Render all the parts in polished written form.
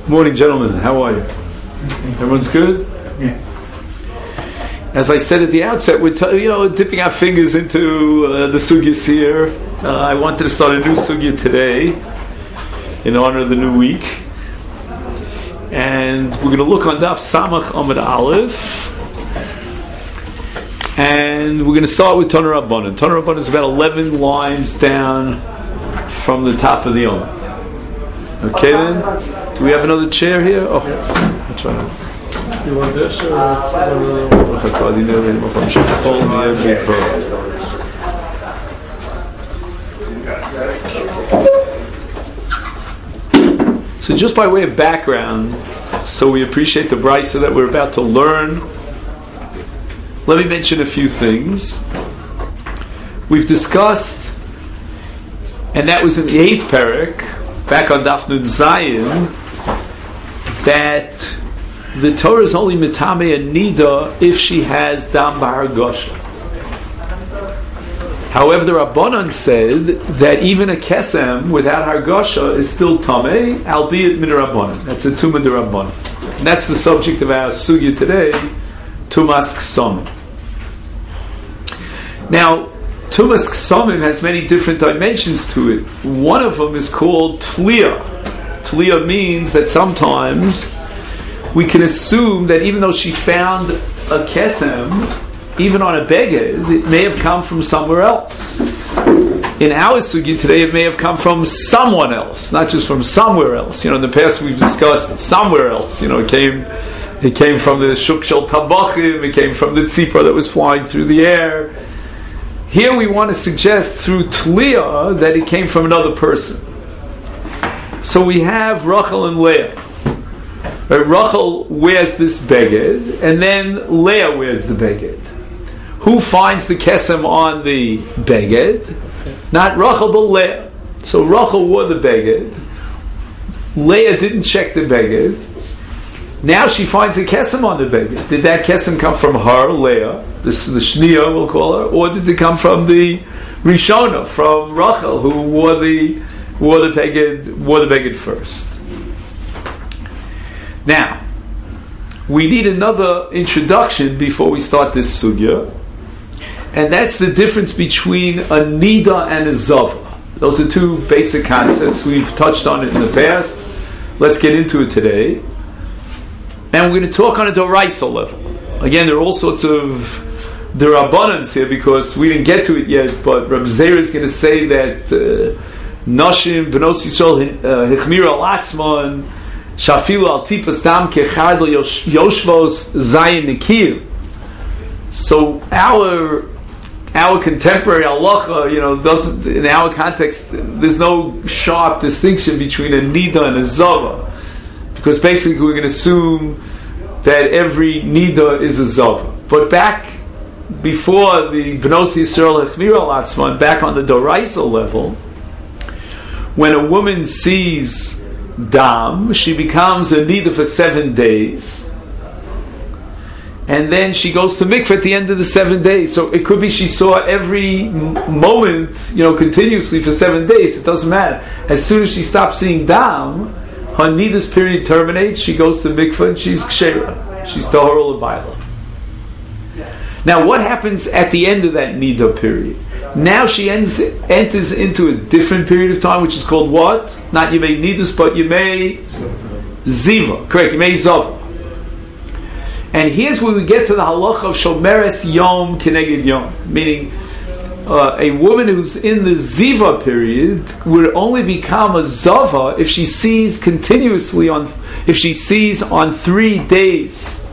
Morning, gentlemen. How are you? Everyone's good? Yeah. As I said at the outset, we're dipping our fingers into the sugyas here. I wanted to start a new sugya today in honor of the new week. And we're going to look on Daf Samach Amud Aleph. And we're going to start with Tana Rabbanan. Tana Rabbanan is about 11 lines down from the top of the Omer. Okay then? Do we have another chair here? Oh, I'll try now. You want this or? So just by way of background, so we appreciate the brisa that we're about to learn, let me mention a few things. We've discussed, and that was in the 8th parak, back on Daf Nun Zayin, that the Torah is only mitame and nida if she has dam b'hargasha. However, the Rabbanan said that even a kesem without hargasha is still tameh, albeit min Rabbanan. That's a tumah de Rabbanan. And that's the subject of our sugya today, tumas ksomim. Now, tumas ksomim has many different dimensions to it. One of them is called tliya. Tliya means that sometimes we can assume that even though she found a kesem, even on a beged, it may have come from somewhere else. In our sugi today, it may have come from someone else, not just from somewhere else. In the past we've discussed somewhere else. It came from the shuk shel tabachim, it came from the tzipor that was flying through the air. Here we want to suggest through tliya that it came from another person. So we have Rachel and Leah. Right, Rachel wears this beged, and then Leah wears the beged. Who finds the kesem on the beged? Not Rachel, but Leah. So Rachel wore the beged. Leah didn't check the beged. Now she finds a kesem on the beged. Did that kesem come from her, Leah, the shniya we'll call her, or did it come from the Rishona, from Rachel, who wore the beged first? Now, we need another introduction before we start this sugya, and that's the difference between a nida and a zava. Those are two basic concepts. We've touched on it in the past. Let's get into it today. And we're going to talk on a doraisa level. Again, there are all sorts of derabbanans here because we didn't get to it yet, but Reb Zera is going to say that Nashim, B'nos Yisrael, Hechmir al-Atzman, Shafilu al tipas dam kechadol yoshvos zayin nikir. So our contemporary halacha, doesn't, in our context, there's no sharp distinction between a nida and a zava, because basically we're going to assume that every nida is a zava. But back before the B'nos Yisrael Hechmir al Atzman, back on the doraisa level, when a woman sees dam, she becomes a nida for 7 days, and then she goes to mikveh at the end of the 7 days. So it could be she saw every moment, continuously for 7 days. It doesn't matter. As soon as she stops seeing dam, her nida's period terminates. She goes to mikveh and she's kshera. She's tahor l'bayla. Now, what happens at the end of that nida period? Now she enters into a different period of time, which is called what? Not Yemei Nidus, but Yemei Ziva. Correct, Yemei Zav. And here's where we get to the halacha of Shomeres Yom Keneged Yom, meaning a woman who's in the Ziva period would only become a Zava if she sees continuously on 3 days.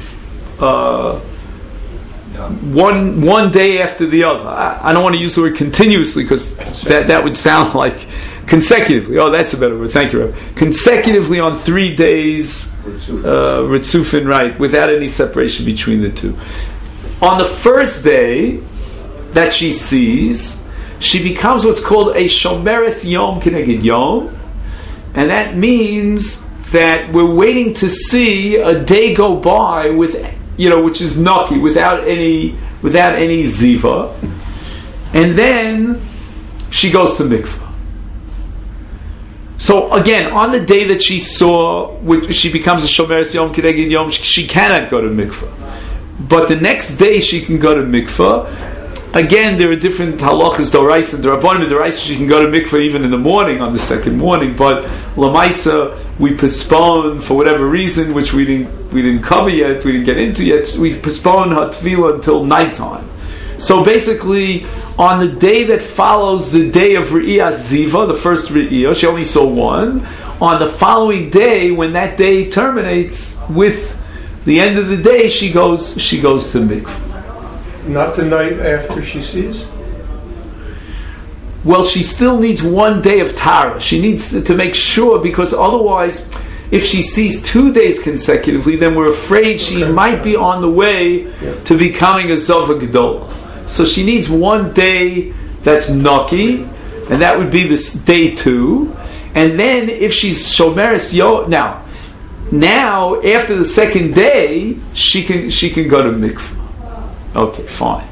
One day after the other. I don't want to use the word continuously because that would sound like consecutively. Oh, that's a better word. Thank you, Reb. Consecutively on 3 days, Ritzufin, right, without any separation between the two. On the first day that she sees, she becomes what's called a Shomeres Yom Keneged Yom, and that means that we're waiting to see a day go by with, which is naki, without any ziva, and then she goes to mikvah. So again, on the day that she saw, she becomes a Shomeres Yom Kedeged Yom, she cannot go to mikveh. But the next day she can go to mikveh. Again, there are different halachas, doraisa and d'rabbanan. Doraisa, she can go to mikveh even in the morning, on the second morning. But lamaisa, we postpone for whatever reason, which we didn't cover yet, we didn't get into yet. We postpone her tefillah until nighttime. So basically, on the day that follows the day of Re'iyah Ziva, the first Re'iyah, she only saw one. On the following day, when that day terminates with the end of the day, she goes to mikveh. Not the night after she sees? Well, she still needs one day of Tara. She needs to make sure, because otherwise, if she sees 2 days consecutively, then we're afraid she might be on the way to becoming a Zova Gedolah. So she needs one day that's Naki, and that would be this day 2. And then if she's Shomeres Yom, now after the second day, she can go to mikveh. Okay, fine.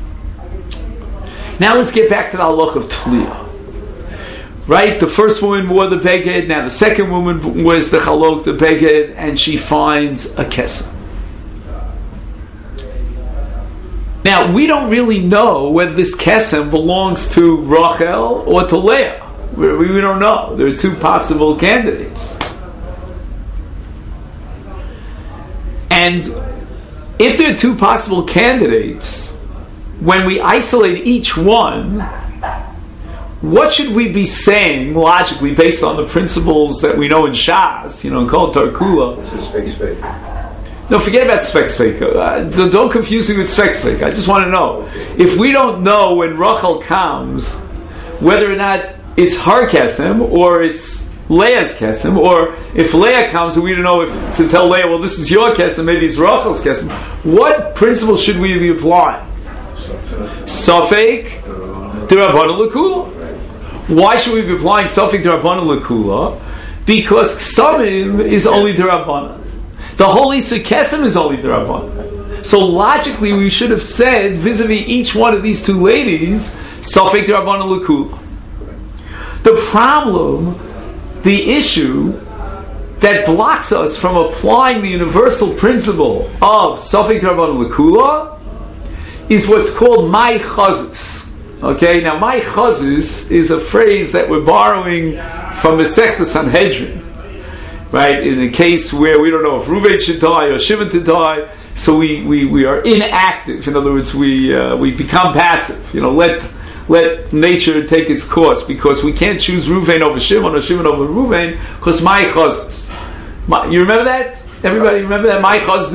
Now let's get back to the halach of Tliya. Right? The first woman wore the beged, now the second woman wears the halok, the beged, and she finds a kesem. Now, we don't really know whether this kesem belongs to Rachel or to Leah. We don't know. There are two possible candidates. And if there are two possible candidates, when we isolate each one, what should we be saying logically based on the principles that we know in Shas, called Tarkula? It's a spek. No, forget about spek. Don't confuse me with spek. I just want to know. If we don't know when Rachel comes, whether or not it's her kesem or it's Leah's kesem, or if Leah comes and we don't know if to tell Leah, well, this is your kesem, maybe it's Rachel's kesem. What principle should we be applying? Safek d'Rabbanan l'kula. Why should we be applying Safek d'Rabbanan l'kula? Because Ksamim is only d'Rabbanan. The holy Kesem is only d'Rabbanan. So logically, we should have said vis-a-vis each one of these two ladies, Safek d'Rabbanan l'kula. The problem, the issue that blocks us from applying the universal principle of Safek d'Rabbanan l'kula is what's called my chazis. Okay, now my chazis is a phrase that we're borrowing from Masechta Sanhedrin. Right, in the case where we don't know if Reuven should die or Shimon to die, so we are inactive. In other words, we become passive. Let nature take its course, because we can't choose Reuven over Shimon or Shimon over Reuven, because my chazis. You remember that? Everybody remember that? My chazis the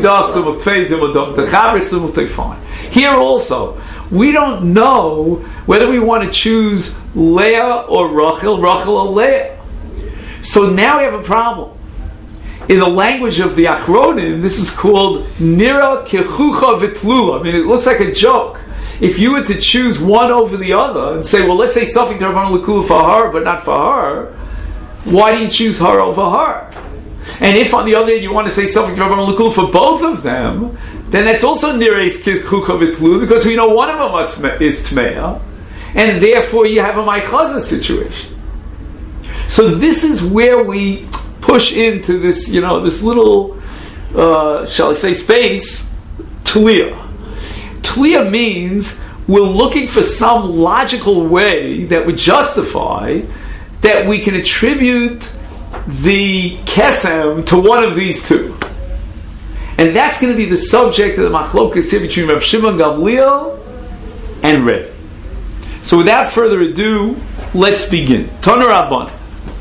fine. Here also, we don't know whether we want to choose Leah or Rachel or Leah. So now we have a problem. In the language of the Achronim, this is called Nira Kechucha Vitlula. I mean, it looks like a joke. If you were to choose one over the other and say, well, let's say Safek d'Rabbanan l'kula for her, but not for her, why do you choose her over her? And if on the other hand you want to say Safek d'Rabbanan l'kula for both of them, then that's also Nira Kechucha Vitlula, because we know one of them is Tmeya, and therefore you have a Maichaza situation. So this is where we push into this, this little, shall I say, space, Tliya. Tliya means we're looking for some logical way that would justify that we can attribute the kesem to one of these two. And that's going to be the subject of the machlokas here between Rav Shimon Gamliel and Rebbe. So without further ado, let's begin. Tana Rabban.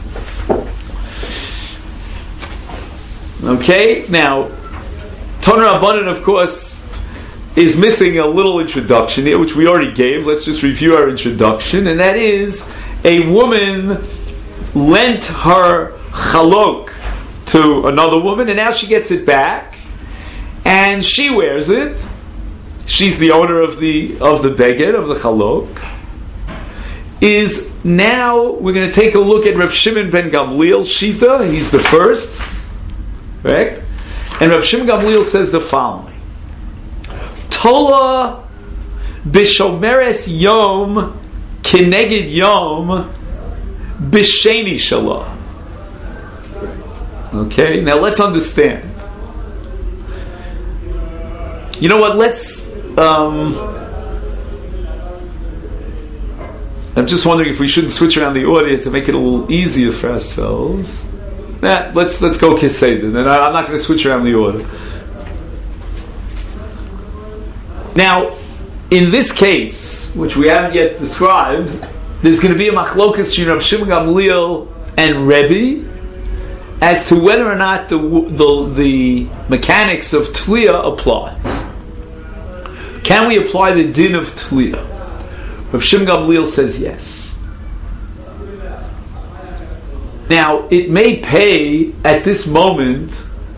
Okay, now, Tana Rabbanan, of course, is missing a little introduction here, which we already gave. Let's just review our introduction, and that is, a woman lent her chalok to another woman, and now she gets it back, and she wears it. She's the owner of the beged, of the chalok. Is now, we're going to take a look at Reb Shimon ben Gamliel Shita. He's the first. Correct? And Rav Shimon Gamliel says the following: Tola b'shomeres yom keneged yom b'sheni shalah. Okay, now let's understand. You know what? I'm just wondering if we shouldn't switch around the order to make it a little easier for ourselves. Let's go Keseder. And I'm not going to switch around the order. Now, in this case, which we haven't yet described, there's going to be a machlokas between Rav Shimon Gamliel and Rebbe as to whether or not the mechanics of Tliya applies. Can we apply the din of Tliya? Rav Shimon Gamliel says yes. Now, it may pay at this moment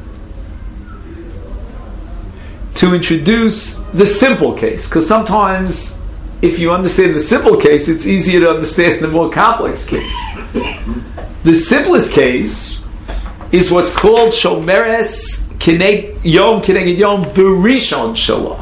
to introduce the simple case, because sometimes if you understand the simple case, it's easier to understand the more complex case. The simplest case is what's called Shomeres Yom Keneged Yom B'Rishon Shalah.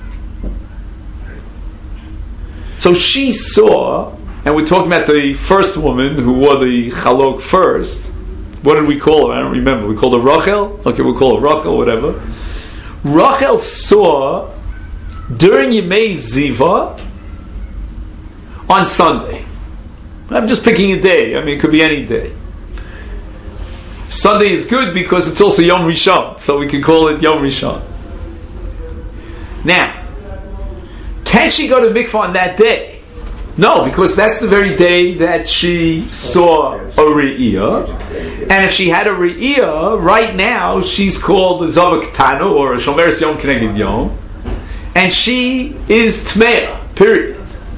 So she saw, and we're talking about the first woman who wore the chalok first. What did we call her? I don't remember. We called her Rachel? Okay, we'll call her Rachel, whatever. Rachel saw during Yemei Ziva on Sunday. I'm just picking a day. I mean, it could be any day. Sunday is good because it's also Yom Rishon, so we can call it Yom Rishon. Now, can she go to mikvah on that day? No, because that's the very day that she saw a re'iyah. And if she had a re'iyah, right now she's called a Zavak Tanu or a Shomeres Yom Keneged Yom. And she is Tmeah, period.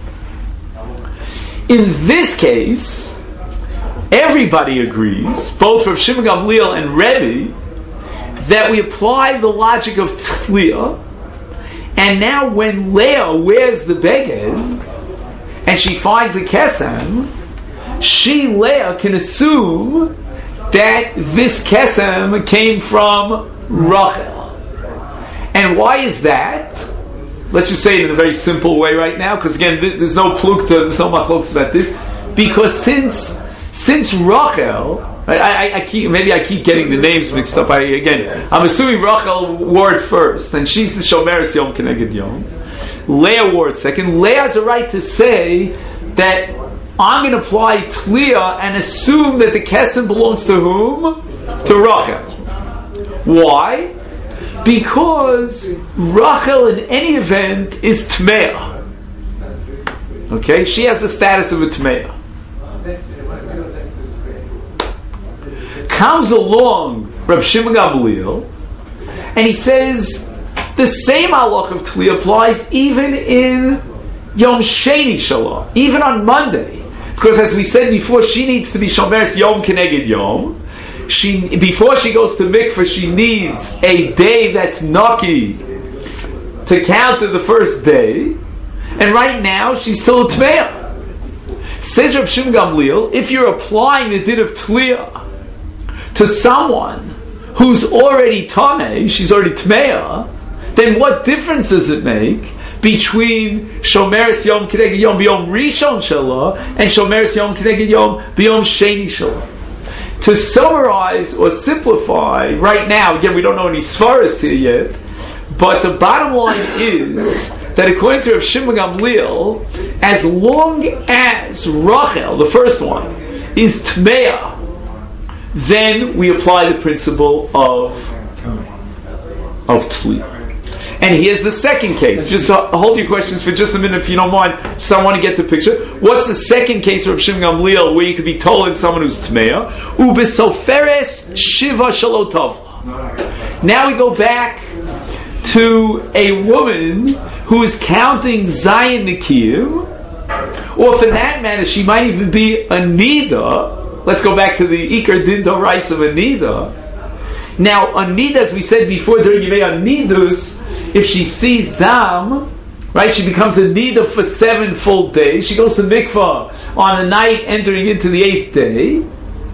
In this case, everybody agrees, both Rav Shimon Gamliel and Rebbe, that we apply the logic of Tliya. And now when Leah wears the beged and she finds a kesem, she, Leah, can assume that this kesem came from Rachel. And why is that? Let's just say it in a very simple way right now, because again, there's no plukta, there's no machlokes about this. Because since Rachel, I keep getting the names mixed up. I'm assuming Rachel wore it first, and she's the Shomeres Yom Keneged Yom. Leah wore it second. Leah has a right to say that I'm going to apply Tliya and assume that the kesem belongs to whom? To Rachel. Why? Because Rachel, in any event, is Tmeah. Okay, she has the status of a Tmeah. Comes along Rav Shimon Gamliel, and he says the same halach of Tliya applies even in Yom Sheni Shalah, even on Monday, because as we said before, she needs to be Shomeres Yom Keneged Yom. Before she goes to mikveh, she needs a day that's naki to count to the first day, and right now she's still a Tmeah. Says Rav Shimon Gamliel, if you're applying the din of Tliya to someone who's already Tameh, she's already Tmeah, then what difference does it make between Shomeres Yom Keneged Yom B'Yom Rishon Shalah and Shomeres Yom Keneged Yom B'Yom Sheni Shalah? To summarize or simplify, right now, again, we don't know any svaras here yet, but the bottom line is that according to Rav Shimon Gamliel, as long as Rachel, the first one, is Tmeah, then we apply the principle of Tliya. And here's the second case. Just hold your questions for just a minute if you don't mind. Just I want to get the picture. What's the second case of Shimon Gamliel where you could be told in someone who's Tmeah? Ubesoferes Shiva Shalotavla. Now we go back to a woman who is counting Zayin Nikiyim, or for that matter, she might even be a Nida. Let's go back to the Iker Din Dorais of a Nida. Now, a Nida, as we said before during Yemei Nidus, if she sees Dam, right, she becomes a Nida for 7 full days. She goes to mikvah on the night entering into the 8th day.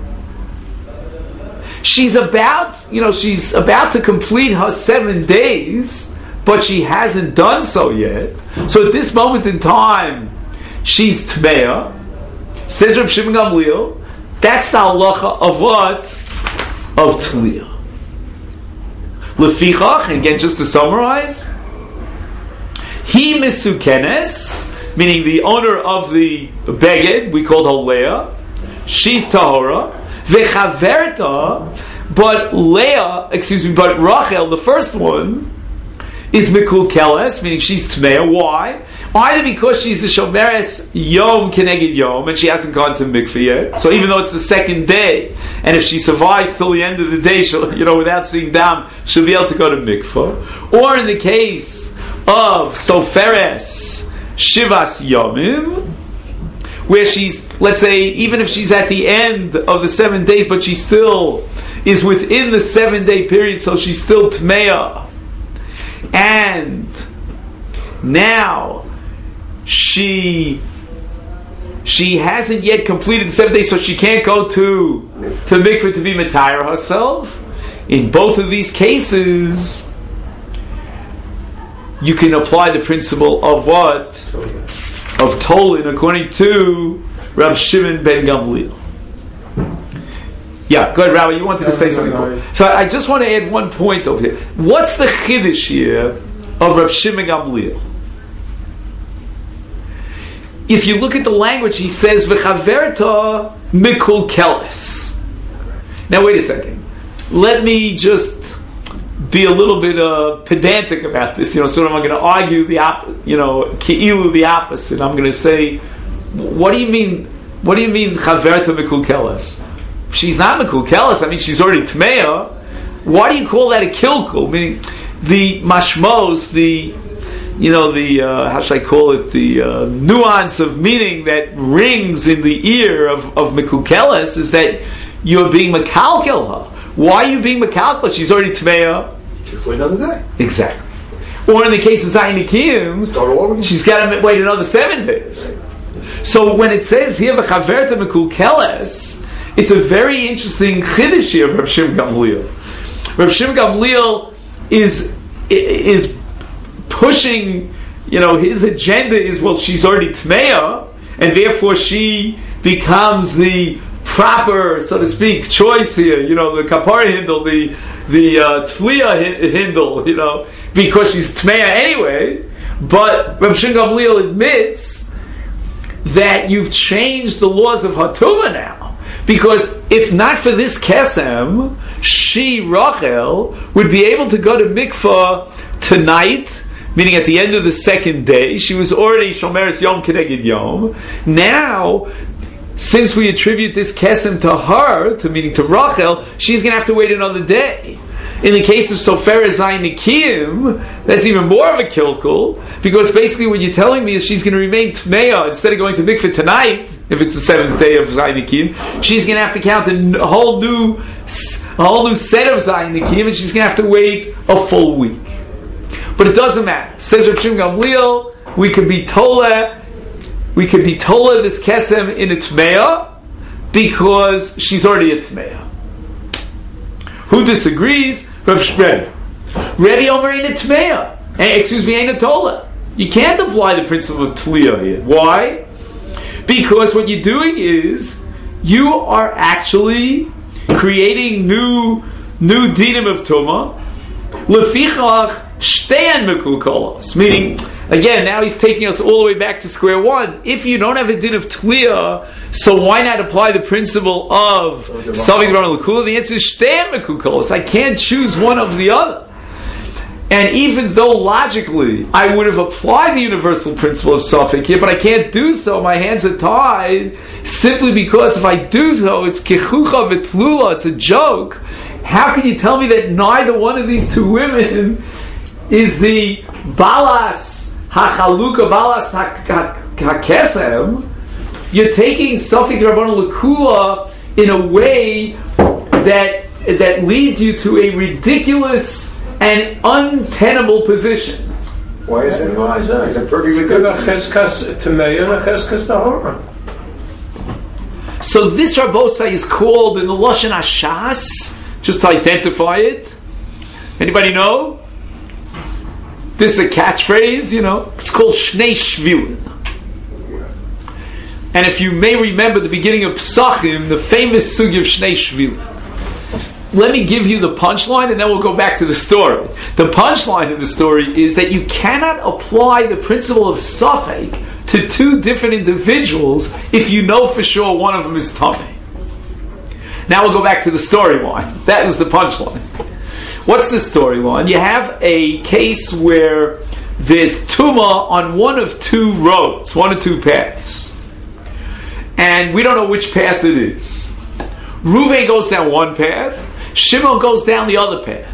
She's about to complete her 7 days, but she hasn't done so yet. So at this moment in time, she's Tmeah. Says Reb Shimon Gamliel, that's the halacha of what? Of Tliya. Lefichach, and again, just to summarize, he misukenes, meaning the owner of the beged, we called her Leah, she's tahora, vechaverta, but Rachel, the first one, is mikul keles, meaning she's tmeya. Why? Either because she's a shomeres yom keneged yom, and she hasn't gone to mikveh yet. So even though it's the second day, and if she survives till the end of the day, she'll, without seeing dam, she'll be able to go to mikveh. Or in the case of soferes shivas yomim, where she's, let's say, even if she's at the end of the 7 days, but she still is within the 7 day period, so she's still tmeya. And now she hasn't yet completed the 7 days, so she can't go to mikveh to be matayr herself. In both of these cases, you can apply the principle of what? Of Tolin, according to Rav Shimon ben Gamliel. Yeah, go ahead, Rabbi. You wanted to say something. So I just want to add one point over here. What's the chiddush here of Rav Shimon Gamliel? If you look at the language, he says v'chaverta mikul keles. Now wait a second. Let me just be a little bit pedantic about this. So I'm going to argue the ki'ilu the opposite. I'm going to say, what do you mean? What do you mean chaverta mikul keles? She's not mikul keles. I mean, she's already tmeya. Why do you call that a kilkul? Meaning, the mashmos, how should I call it? The nuance of meaning that rings in the ear of mikul keles is that you're being mekalkel her. Why are you being mekalkel? She's already tmeya. Just wait another day. Exactly. Or in the case of Zayin Nikim, she's got to wait another 7 days. So when it says here v'chaverta mikul keles, it's a very interesting chiddush here of Rav Shimon Gamliel. Rav Shimon Gamliel is pushing, his agenda is, well, she's already tmeya, and therefore she becomes the proper, so to speak, choice here. The kapara hindle, the tliya hindle, because she's tmeya anyway. But Rav Shimon Gamliel admits that you've changed the laws of Hatuvah now. Because if not for this kesem, she, Rachel, would be able to go to mikvah tonight, meaning at the end of the 2nd day. She was already shomeres yom keneged yom. Now, since we attribute this kesem to her, meaning to Rachel, she's going to have to wait another day. In the case of Soferes Zayin Nikim, that's even more of a kilkul, because basically what you're telling me is she's going to remain tmeya instead of going to mikveh tonight. If it's the 7th day of Zayin Nikim, she's going to have to count a whole new set of Zayin Nikim, and she's going to have to wait a full week. But it doesn't matter. Says Rav Shimon Gamliel, we could be tola this kesem in a tmeya because she's already a tmeya. Who disagrees? Rebbe Omer ain't a tmeya. Ain't a tola. You can't apply the principle of tliya here. Why? Because what you're doing is you are actually creating new dinim of tumah. Lefichach shtein mikul kolos. Meaning, again, now he's taking us all the way back to square one. If you don't have a din of tliya, so why not apply the principle of savik ran l'kula? The answer is shtein mikul kolos. I can't choose one of the other. And even though logically I would have applied the universal principle of Safek here, but I can't do so, my hands are tied, simply because if I do so, it's kechucha v'tlula, it's a joke. How can you tell me that neither one of these two women is the balas hachaluka, balas hakesem? You're taking Safek Rabbanan L'Kula in a way that leads you to a ridiculous and untenable position. Why is it? It's a perfectly good. So this Rabosai is called in the Lashon Hashas, just to identify it. Anybody know? This is a catchphrase, It's called Shnei Shviun. And if you may remember the beginning of Pesachim, the famous sugi of Shnei Shvilim. Let me give you the punchline and then we'll go back to the story. The punchline of the story is that you cannot apply the principle of Safek to two different individuals if you know for sure one of them is Tameh. Now we'll go back to the storyline. That was the punchline. What's the storyline? You have a case where there's Tumah on one of two roads, one of two paths. And we don't know which path it is. Reuven goes down one path, Shimon goes down the other path.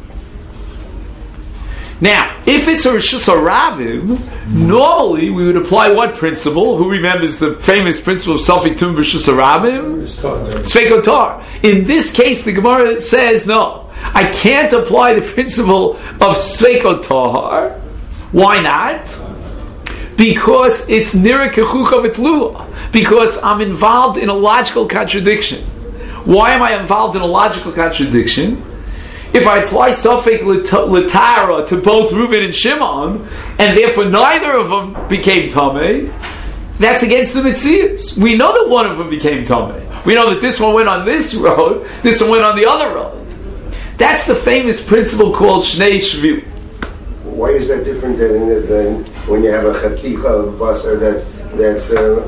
Now, if it's a Rishus HaRabim, normally we would apply what principle? Who remembers the famous principle of Safek Tum Rishus HaRabim? Sfeik Otar. In this case, the Gemara says, no, I can't apply the principle of Sfeik Otar. Why not? Because it's Nira Kechucha V'Tlula. Because I'm involved in a logical contradiction. Why am I involved in a logical contradiction? If I apply Safek L'Tara to both Reuven and Shimon, and therefore neither of them became Tameh, that's against the Metzias. We know that one of them became Tameh. We know that this one went on this road, this one went on the other road. That's the famous principle called Shnei Shvilim. Why is that different than when you have a Chaticha of Basar there's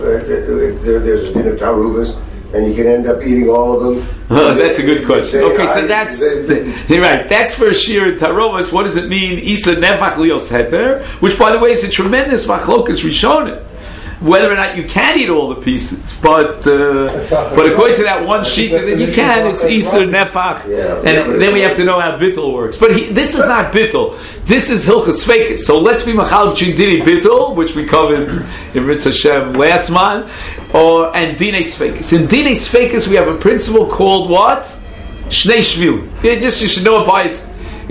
a din of Taruvas, and you can end up eating all of them? That's a good question. Okay, so that's you're right. That's for Shir and Tarovas. What does it mean? Isa Nefach Lios Heter, which, by the way, is a tremendous machlokas rishonim. Whether or not you can eat all the pieces, but according to that one sheet that you can, it's Isa Nefach, and then we have to know how Bittul works. But this is not Bittul. This is Hilchas Sveikis. So let's be machal between Dini Bittul, which we covered in Ritz Hashem last month, and Dinei Sveikis. In Dinei Sveikis, we have a principle called what? Shnei Shvilim. You should know it by its.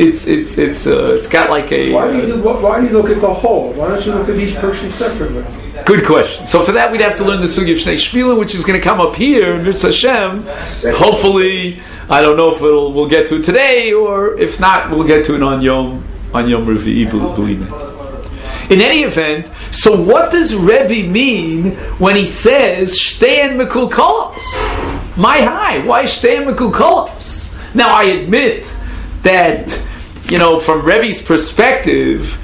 It's got like a. Why do you look at the whole? Why don't you look at each person separately? Good question. So for that, we'd have to learn the sugi of Shnei Shvilim, which is going to come up here in Mitzvah Hashem. Hopefully, I don't know if we'll get to it today, or if not, we'll get to it on Yom Revi'i B'Lina. In any event, so what does Rebbe mean when he says Shtein Mekulkolos? My high, why Shtein Mekulkolos? Now I admit that, from Rebbe's perspective,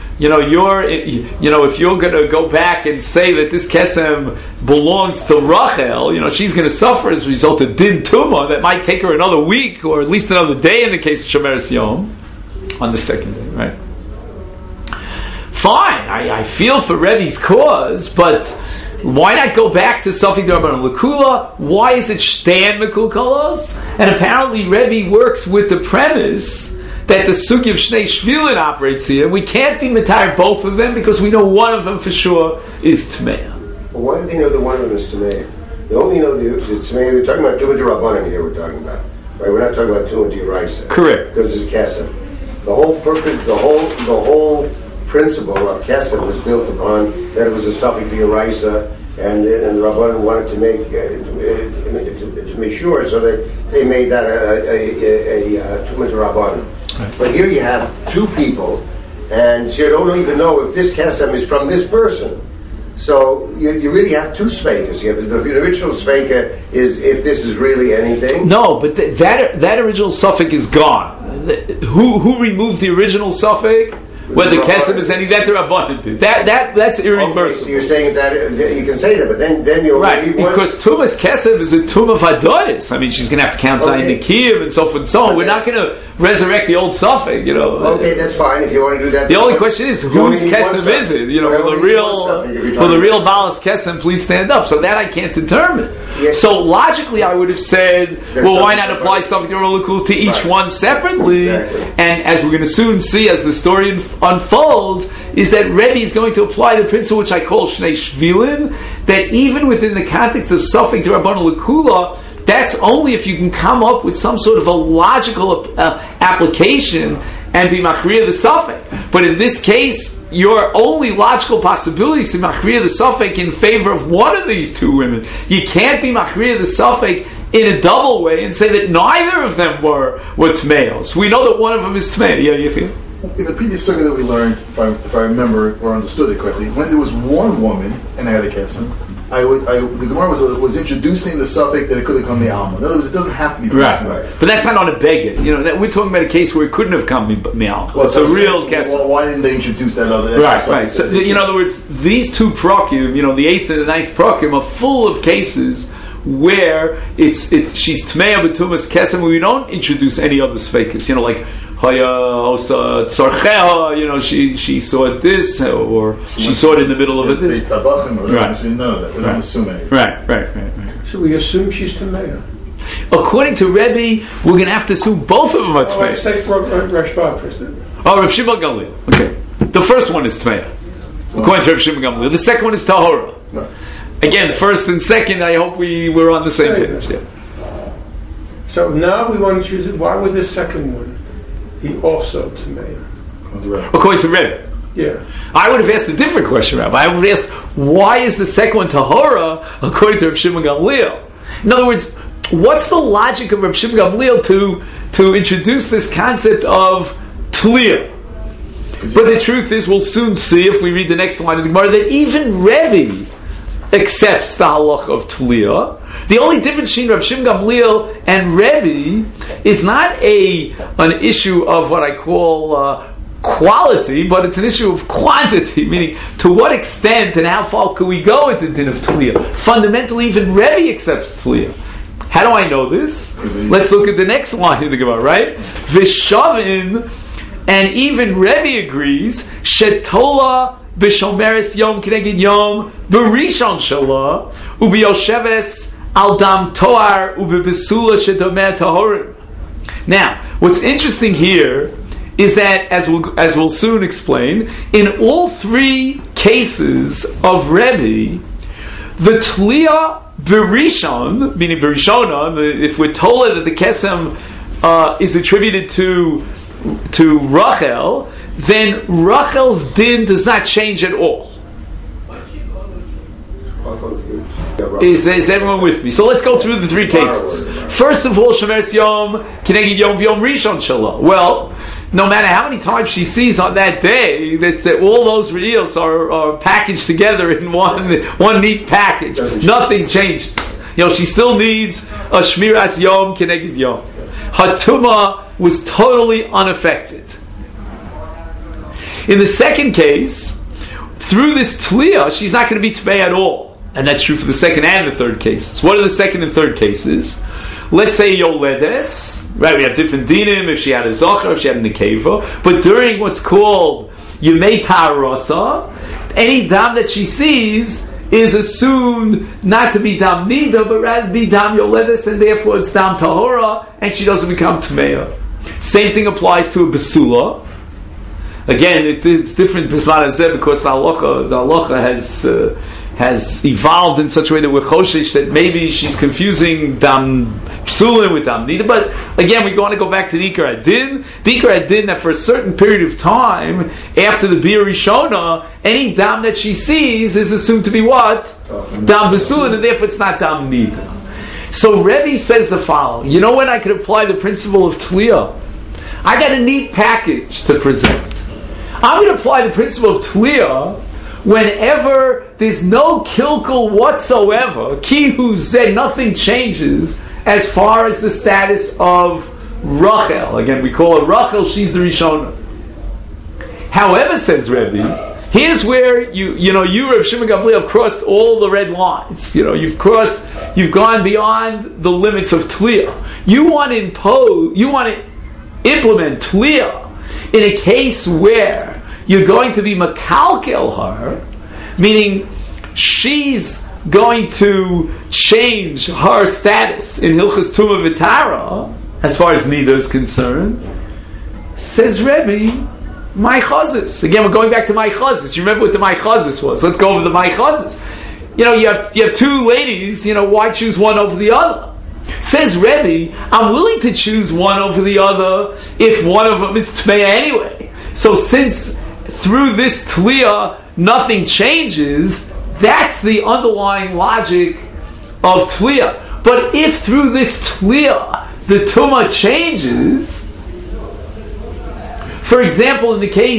if you're going to go back and say that this kesem belongs to Rachel, she's going to suffer as a result of din tumah that might take her another week or at least another day in the case of Shomeres Yom on the second day, right? Fine, I feel for Rebbe's cause, but why not go back to Safek D'Rabbanan L'Kula? Why is it Shtein Mekulkolos? And apparently Rebbe works with the premise that the sugi of Shnei Shvilim operates here. We can't be metayer both of them because we know one of them for sure is Tmeya. Well, why do they know that one of them is Tmeya? They only know the Tmeya. We're talking about Tumah D'Rabbanan here. We're talking about, right? We're not talking about Tumah D'Oraisa. Correct. Because it's a kesem. The whole purpose, the whole principle of kesem was built upon that it was a Safek D'Oraisa, and the Rabbanan wanted to make sure, so that they made that a Tumah D'Rabbanan. Right. But here you have two people, and you don't even know if this kesem is from this person. So you really have two sveikas. You have the original sveika is if this is really anything. No, but that original suffix is gone. Who removed the original suffix? Whether the kesem is any that the Rabbanan did. That's irreversible. Okay, so you're saying that you can say that, but then you'll right because Tumas kesem is a Tumah Vadois. I mean, she's going to have to count Zayin Nikiyim and so forth and so on. We're not going to resurrect the old suffix, Okay, that's fine if you want to do that. The only question is whose kesem is it? Will the real Balas kesem please stand up? So that I can't determine. Yes. So logically, I would have said, well, why not apply something to each one separately? Exactly. And as we're going to soon see, as the story unfolds, is that Rebbe is going to apply the principle which I call Shnei Shvilim, that even within the context of Safek D'Rabbanan L'Kula, that's only if you can come up with some sort of a logical application and be machriya the Safek. But in this case, your only logical possibility is to machriya the Safek in favor of one of these two women. You can't be machriya the Safek in a double way and say that neither of them were Tmeos. We know that one of them is Tmei. Yeah, you feel? In the previous circuit that we learned, if I remember or understood it correctly, when there was one woman and had a kesem, the Gemara was introducing the suffix that it could have come Me'alma. In other words, it doesn't have to be right. But that's not on a beggar. You know, we're talking about a case where it couldn't have come Me'alma. Well, it's a real case. Well, why didn't they introduce that other? Right. So, in other words, these two prokim, you know, the 8th and the 9th prokim, are full of cases where she's tmei b'tumas kesem. We don't introduce any other sfeikis. You know, like tzarcheha. You know, she saw this, or she saw it in the middle of it. This. Right. She didn't know that. We don't assume anything. Right. So we assume she's Tamea. According to Rebbe, we're going to have to assume both of them are tmei. Let's take Rashba first. Rav Shimon Gamliel. Okay, the first one is tmei. According to Rav Shimon Gamliel, the second one is tahora. No. Again, the first and second, I hope we're on the same page. Yeah. So now we want to choose it. Why would the second one be also Tamea? According to Rebbe. Yeah. I would have asked a different question, Rabbi. I would have asked, why is the second one tahora according to Rav Shimon Gamliel? In other words, what's the logic of Rav Shimon Gamliel to introduce this concept of tliyah? But the truth is, we'll soon see if we read the next line of the Gemara that even Rebbe accepts the halach of tliyah. The only difference between Rav Shimon Gamliel and Rebbe is not an issue of what I call quality, but it's an issue of quantity, meaning to what extent and how far can we go with the din of tliyah. Fundamentally, even Rebbe accepts tliyah. How do I know this? Let's look at the next line of the Gemara, right? Vishavin, and even Rebbe agrees, Shetola b'shomeres yom k'neged yom b'rishon shala u'b'yosheves al dam toar u'b'besula shedomer tahorim. Now, what's interesting here is that, as we'll soon explain, in all three cases of Rebbe, the tliyah b'rishon, meaning b'rishona, if we're told that the kesem is attributed to Rachel, then Rachel's din does not change at all. Is everyone with me? So let's go through the three cases. First of all, Shemeres Yom Kineged Yom B'Yom Rishon Shala. Well, no matter how many times she sees on that day that all those reels are packaged together in one neat package, nothing changes. You know, she still needs a Shmiras Yom Kineged Yom. Hatuma was totally unaffected. In the second case, through this tliyah, she's not going to be tmei at all. And that's true for the second and the third cases. What are the second and third cases? Let's say Yoledes, right? We have different dinim, if she had a zocher, if she had a nekeva. But during what's called Yemei Ta'arasa, any dam that she sees is assumed not to be dam nida, but rather be dam Yoledes, and therefore it's dam tahora, and she doesn't become tmeya. Same thing applies to a besula. Again, it's different because the halacha has evolved in such a way that we're choshesh that maybe she's confusing dam psulin with dam nida. But again, we want to go back to the ikar adin. The ikar adin that for a certain period of time after the bir rishona, any dam that she sees is assumed to be what? Dam psulin, and therefore it's not dam nida. So Rebbe says the following: you know when I could apply the principle of tliyah? I got a neat package to present. I'm going to apply the principle of tliyah whenever there's no kilkul whatsoever, kihu zeh, nothing changes as far as the status of Rachel. Again, we call her Rachel, she's the Rishona. However, says Rebbe, here's where you Rav Shimon Gamliel, have crossed all the red lines. You know, you've gone beyond the limits of tliyah. You want to implement tliyah in a case where you're going to be makalkel her, meaning she's going to change her status in Hilchas Tumah V'Tara, as far as Nida is concerned. Says Rebbe, my chazis. Again, we're going back to my chazis. You remember what the my chazis was? Let's go over the my chazis. You know, you have two ladies. You know, why choose one over the other? Says Rebbe, I'm willing to choose one over the other if one of them is tmeya anyway. So since through this tliyah nothing changes, that's the underlying logic of tliyah. But if through this tliyah the tumah changes, for example, in the case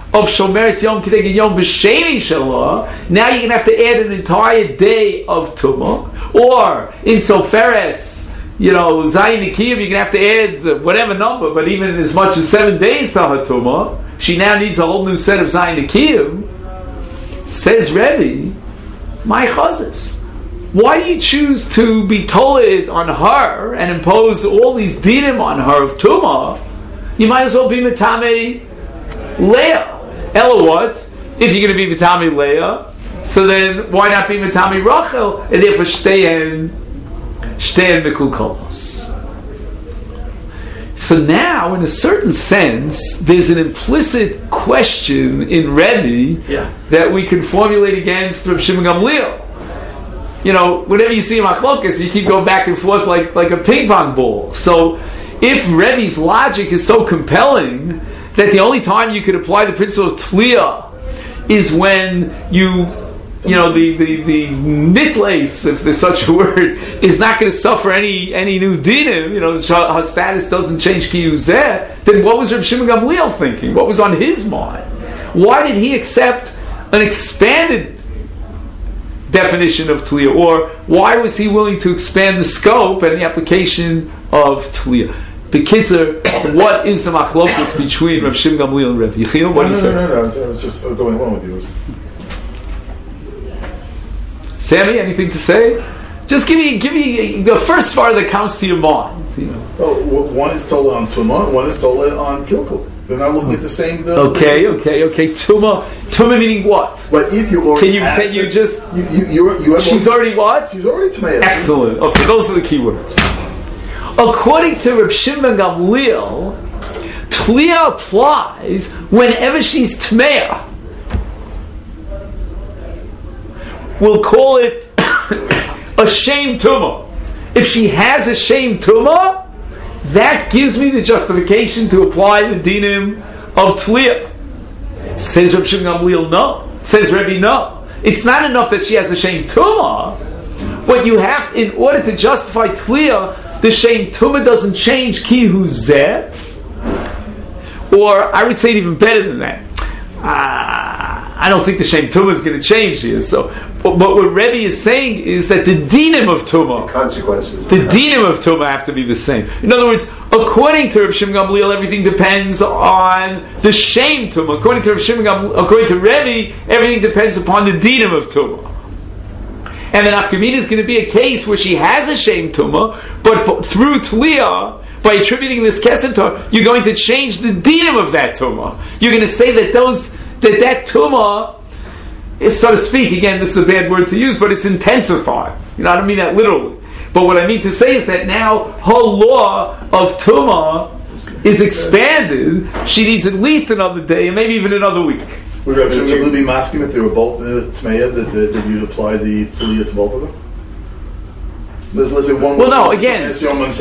of Shomeres Yom Kedeged Yom B'Sheni Shalah, now you're going to have to add an entire day of Tumah. Or in Soferes, Zayin Nikiyim, you're going to have to add whatever number, but even as much as 7 days to her Tumah, she now needs a whole new set of Zayin Nikiyim. Says Rebbe, my chazes, why do you choose to be told on her and impose all these dinim on her of Tumah? You might as well be Mitame Leah. Ella what? If you're going to be Mitame Leah, so then why not be Mitame Rachel? And therefore stay in Mikul Kolos. So now, in a certain sense, there's an implicit question in Rebbe that we can formulate against Reb Shimon Gamliel. Whenever you see machlokas, you keep going back and forth like a ping pong ball. So, if Rebbe's logic is so compelling that the only time you could apply the principle of Tliya is when the nitlace, if there's such a word, is not going to suffer any new dinim, her status doesn't change ki yuzeh, then what was Reb Shimon Gamliel thinking? What was on his mind? Why did he accept an expanded definition of Tliya? Or why was he willing to expand the scope and the application of Tliya? Bekitzer, what is the machlokas between Reb Shimon Gamliel and Reb Yechiel? What do you say? No. I was just going along with you. Sammy, anything to say? Just give me the first part that counts to your mind. Well, one is told on Tumah, one is told on Kilkul. They're not looking at the same. Okay. Tumah meaning what? But if you already can you just you have she's already what? She's already Tmeya. Excellent. Okay, those are the key words. According to Reb Shimon Gamliel, Tliya applies whenever she's Tmeya. We'll call it a shame tumah. If she has a shame tumah, that gives me the justification to apply the dinim of Tliya. Says Reb Shimon Gamliel, no. Says Rebbe, no. It's not enough that she has a shame tumah. What you have, in order to justify Tliya, the shame tumah doesn't change ki hu zeh. Or I would say it even better than that. I don't think the shame tumah is going to change here. So, but what Rebbe is saying is that the dinim of tumah, the dinim of tumah have to be the same. In other words, according to Reb Shimon Gamliel, everything depends on the shame tumah. According to Rebbe, everything depends upon the dinim of tumah. And the nafkamina is going to be a case where she has a shame tumah, but through Tliya, by attributing this kesem to her, you're going to change the dinim of that tumah. You're going to say that that tumah is, so to speak, again, this is a bad word to use, but it's intensified. I don't mean that literally. But what I mean to say is that now her law of tumah is expanded. She needs at least another day, and maybe even another week. Would Rabbi Shimon be asking if they were both Tmeya, that you'd apply the Tliya to both of them? Let's say one. Well, no. Again, if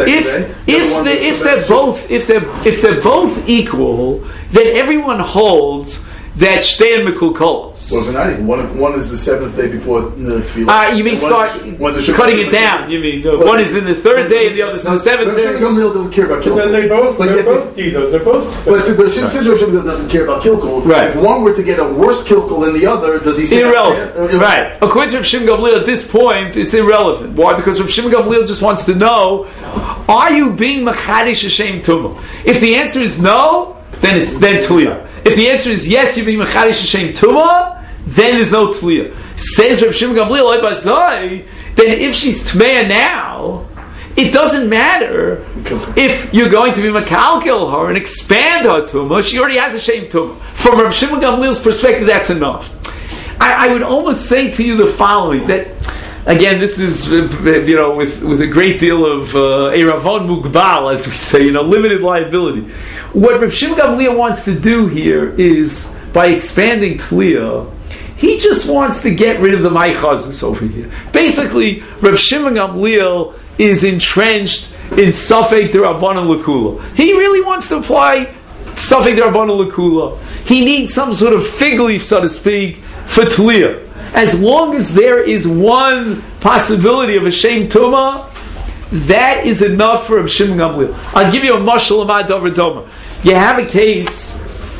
they're both equal, then everyone holds that Shtei and Mikul Kolos. Well, not even. One is the seventh day before the Tefillah. You mean start cutting it down? You mean one is in the third day and the other is in the seventh day? Reb Shimon doesn't care about Kilkul. They're both Didos. They're both. But since Reb Shimon doesn't care about Kilkul, right. If one were to get a worse Kilkul than the other, does he say irrelevant? Right. According to Reb Shimon Gamliel, at this point, it's irrelevant. Why? Because Reb Shimon Gamliel just wants to know: are you being machadish Hashem tumah? If the answer is no, then it's Tliya. If the answer is yes, you're being machadish Hashem tumah, then there's no Tliya. Says Reb Shimon Gamliel, then if she's Tmeya now, it doesn't matter if you're going to be makalkel her and expand her tumah. She already has a Hashem tumah. From Reb Shimon Gamliel's perspective, that's enough. I would almost say to you the following: that again, this is with a great deal of eravon mugbal, as we say, limited liability. What Reb Shimon Gamliel wants to do here is, by expanding Tliya, he just wants to get rid of the Maichazis over here. Basically, Reb Shimon Gamliel is entrenched in Safek D'Rabbanan L'Kula. He really wants to apply Safek D'Rabbanan L'Kula. He needs some sort of fig leaf, so to speak, for Tliya. As long as there is one possibility of a Shem Tumah, that is enough for Reb Shimon Gamliel. I'll give you a mashal amad over doma. You have a case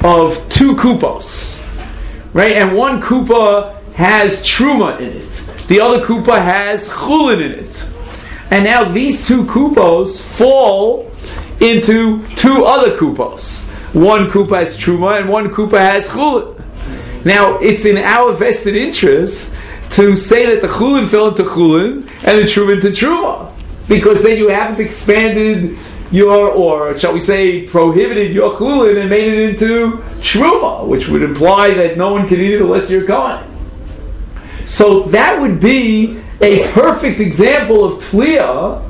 of two kupos, right? And one kupa has truma in it. The other kupa has chulin in it. And now these two kupos fall into two other kupos. One kupa has truma and one kupa has chulin. Now, it's in our vested interest to say that the chulin fell into chulin and the truma into truma, because then you haven't expanded your, or shall we say, prohibited your chulin and made it into truma, which would imply that no one can eat it unless you're going. So that would be a perfect example of tliya,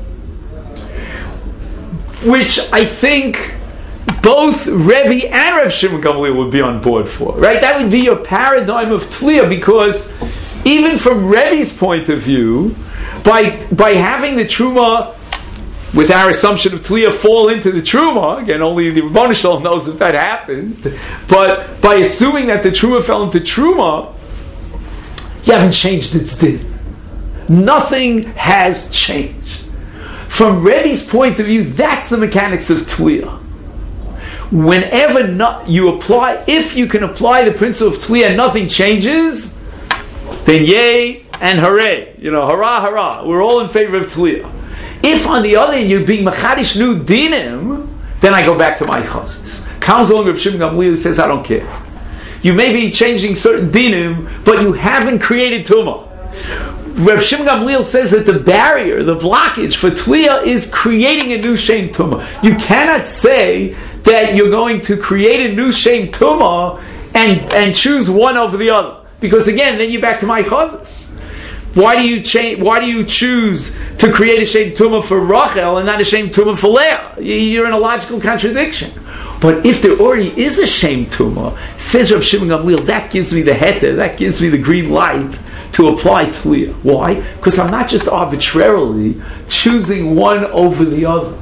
which I think both Rebbe and Rav Shimon Gamliel would be on board for. Right? That would be your paradigm of tliya, because even from Rebbe's point of view, by having the truma, with our assumption of tliya, fall into the truma, again, only the Rebbeinu Shalom knows if that happened, but by assuming that the truma fell into truma, you haven't changed its din. Nothing has changed. From Rebbe's point of view, that's the mechanics of tliya. Whenever you apply, if you can apply the principle of tliya and nothing changes, then yay and hooray. Hurrah, hurrah. We're all in favor of tliya. If on the other hand you're being machadish new dinim, then I go back to my chazis. Comes along Rav Shimon Gamliel, says, I don't care. You may be changing certain dinim, but you haven't created tumah. Rav Shimon Gamliel says that the barrier, the blockage for tliya is creating a new shem tumah. You cannot say that you're going to create a new shem tumah and choose one over the other, because again, then you're back to my chazas. Why do you choose to create a shem tumah for Rachel and not a shem tumah for Leah? You're in a logical contradiction. But if there already is a shem tumah, says Rav Shimon Gamliel, that gives me the heter, that gives me the green light to apply tliya. Why? Because I'm not just arbitrarily choosing one over the other.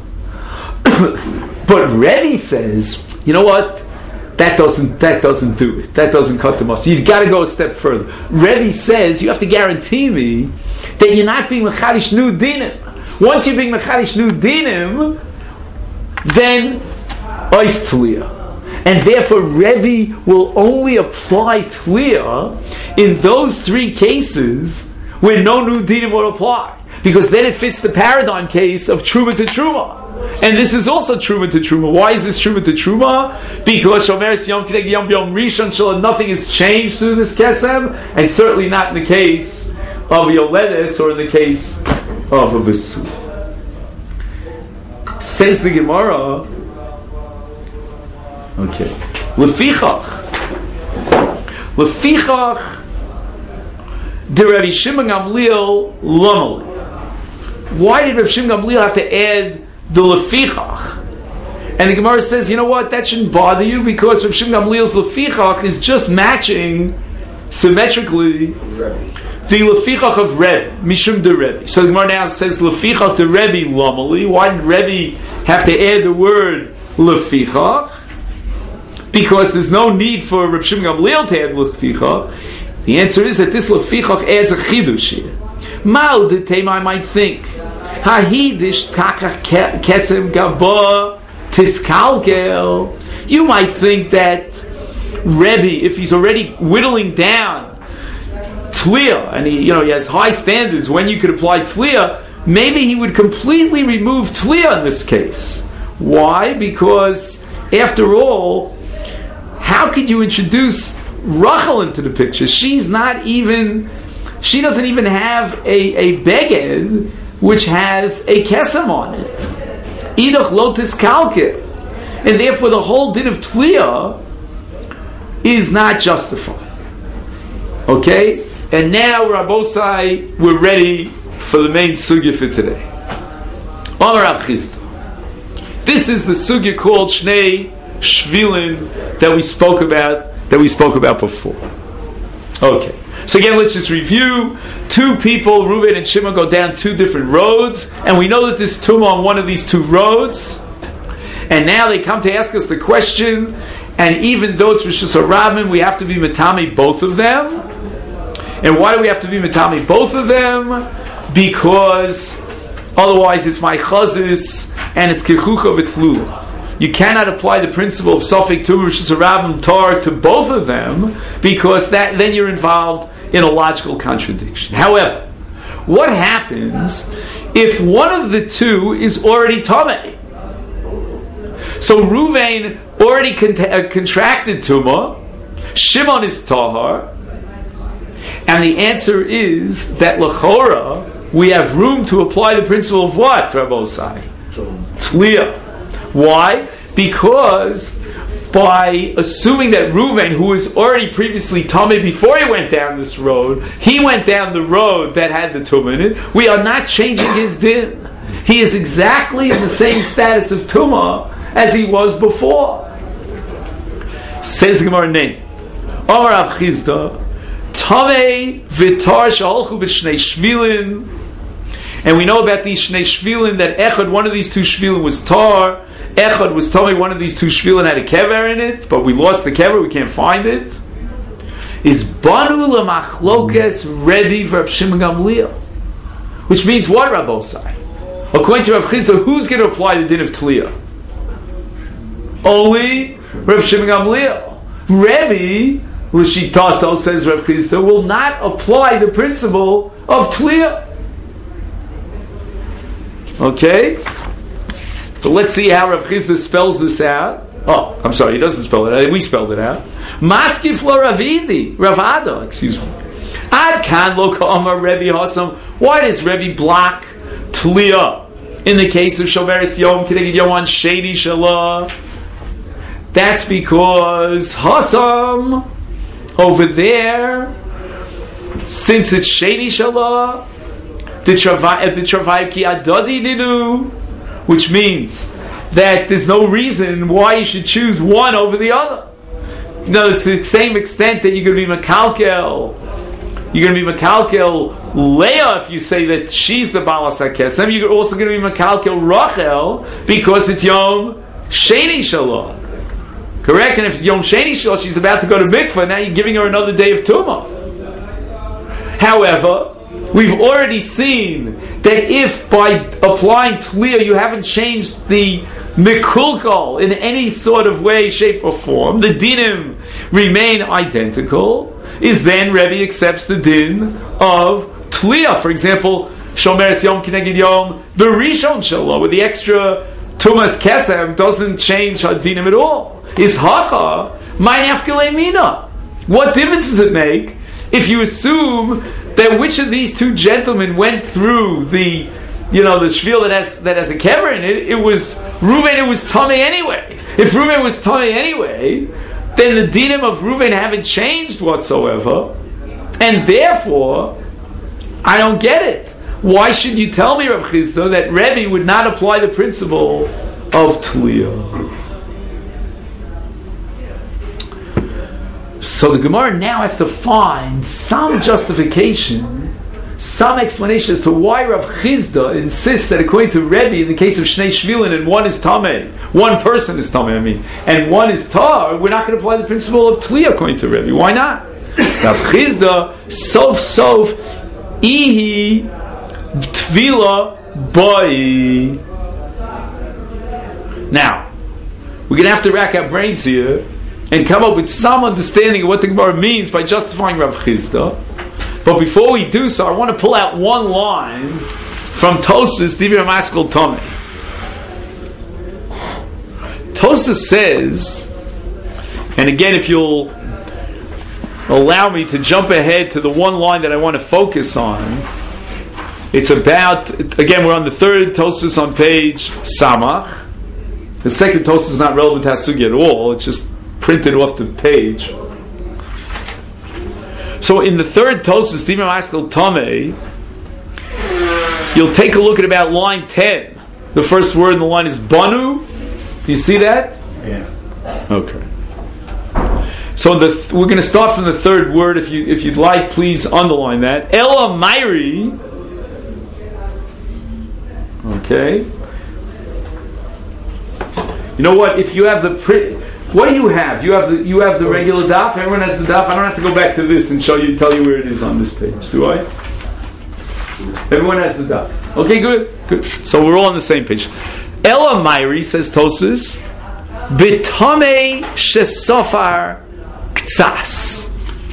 But Rebbe says, you know what? That doesn't do it. That doesn't cut the mustard. You've got to go a step further. Rebbe says you have to guarantee me that you're not being mechadish new dinim. Once you're being mechadish new dinim, then ois tliya. And therefore Rebbe will only apply tliya in those three cases where no new dinim will apply, because then it fits the paradigm case of truma to truma. And this is also truma to truma. Why is this truma to truma? Because Shomeres Yom Kidei Yom Yom Rishon Shalom, nothing has changed through this kesem, and certainly not in the case of Yoledes or in the case of a Besu. Says the Gemara, okay, Lefichach, the Rabbi Shimon Gamliel Lomali. Why did Rabbi Shimon Gamliel have to add the Lefichach? And the Gemara says, you know what, that shouldn't bother you, because Rabbi Shimon Gamliel's Lefichach is just matching symmetrically the Lefichach of Rebbe, Mishum de Rebbe. So the Gemara now says Lefichach de Rebbe Lomali. Why did Rebbe have to add the word Lefichach? Because there's no need for Rabbi Shimon Gamliel to add Lefichach. The answer is that this Lefichach adds a chidush here. Mal de Tema, I might think, Hahidish kakach kesem gaba tiskalkel. You might think that Rebbe, if he's already whittling down tliya, and he has high standards when you could apply tliya, maybe he would completely remove tliya in this case. Why? Because after all, how could you introduce Rachel into the picture? She doesn't even have a beged which has a kesem on it. Idach lotis kalke. And therefore the whole din of tliya is not justified. Okay? And now, Rabbosai, we're ready for the main sugya for today. Amar Rav Chisda. This is the sugya called Shnei Shvilin that we spoke about before. Okay. So again, let's just review. Two people, Reuben and Shimon, go down two different roads, and we know that there's tumah on one of these two roads. And now they come to ask us the question, and even though it's Rishus HaRabim, we have to be metami both of them. And why do we have to be metami both of them? Because otherwise it's my chazis and it's kechucha v'tlula. you cannot apply the principle of Sofek Tumah, which is a Rabbim Tar, to both of them, because then you're involved in a logical contradiction. However, what happens if one of the two is already Tameh? So Ruvain already contracted Tumah, Shimon is Tahar, and the answer is that L'chora, we have room to apply the principle of what, Rabbi Osai? Tliya. Why? Because by assuming that Reuven, who was already previously Tameh before he went down this road, he went down the road that had the Tumah in it, we are not changing his din. He is exactly in the same status of Tumah as he was before. Says the Gemara name. Amar Rav Chizda, Tameh v'tar she'olchu b'shnei shvilin. And we know about these shnei shvilin that Echad, one of these two shvilin was tar. Echad was Tameh, one of these two shvilin had a kever in it, but we lost the kever, we can't find it. Is banu l'machlokes ready for Rav Shimon Gamliel. Which means what, Rav Osai? According to Rav Chizda, who's going to apply the din of Tliyah? Only Rav Shimon Gamliel. Rebbe, L'shitaso, says Rav Chizda, will not apply the principle of Tliyah. Okay? But let's see how Rav Chizda spells this out. Oh, I'm sorry, he doesn't spell it out. We spelled it out. Maskif lo Ravidi, Ravada, excuse me. Ad kan lo ka'amar Rebbe Hasam. Why does Rebbe block Tliyah in the case of Shomeres Yom Kedegid Yom on Sheni Shalah? That's because Hasam over there, since it's Sheni Shalah, the Travay Ki Adadi Ninu, which means that there's no reason why you should choose one over the other. No, it's to the same extent that you're going to be Mekalkel. You're going to be Mekalkel Leah if you say that she's the Balas HaKesem. You're also going to be Mekalkel Rachel because it's Yom Sheni Shalah. Correct? And if it's Yom Sheni Shalah, she's about to go to mikvah, now you're giving her another day of Tumah. However, we've already seen that if by applying Tliyah you haven't changed the Mikulkal in any sort of way, shape or form, the dinim remain identical, is then Rebbe accepts the din of Tliyah. For example, Shomeres Yom Kinegid Yom Berishon Shalah, with the extra Tumas Kesem doesn't change her dinim at all. Is Hacha my Nafkele Mina? What difference does it make if you assume that which of these two gentlemen went through the shvil that has a kever in it? It was Reuven. It was Tameh anyway. If Reuven was Tameh anyway, then the dinim of Reuven haven't changed whatsoever, and therefore I don't get it. Why should you tell me, Rav Chizda, that Rebbe would not apply the principle of Tliyah? So the Gemara now has to find some justification, some explanation as to why Rav Chizda insists that according to Rebbe, in the case of Shnei Shvilin, and one is Tameh, one person is Tameh, and one is Tar, we're not going to apply the principle of Tliyah according to Rebbe. Why not? Rav Chizda, sof, ihi, tvila, boi. Now, we're going to have to rack our brains here and come up with some understanding of what the Gemara means by justifying Rav Chizda. But before we do so, I want to pull out one line from Tosfos Divrei Maskil Tameh. Tosfos says, and again, if you'll allow me to jump ahead to the one line that I want to focus on, it's about, again, we're on the third Tosfos on page Samach. The second Tosfos is not relevant to Hasugi at all, it's just printed off the page. So in the third Tosfos, Divrei Maskil Tameh, you'll take a look at about line 10. The first word in the line is Banu. Do you see that? Yeah. Okay. So we're going to start from the third word. If you'd like, please underline that. Ela Mairi. Okay. You know what? If you have the what do you have? You have the regular daf. Everyone has the daf. I don't have to go back to this and tell you where it is on this page, do I? Everyone has the daf. Okay, good. So we're all on the same page. Ela Mairi, says Tosfos, B'tamei shesofar ktsas.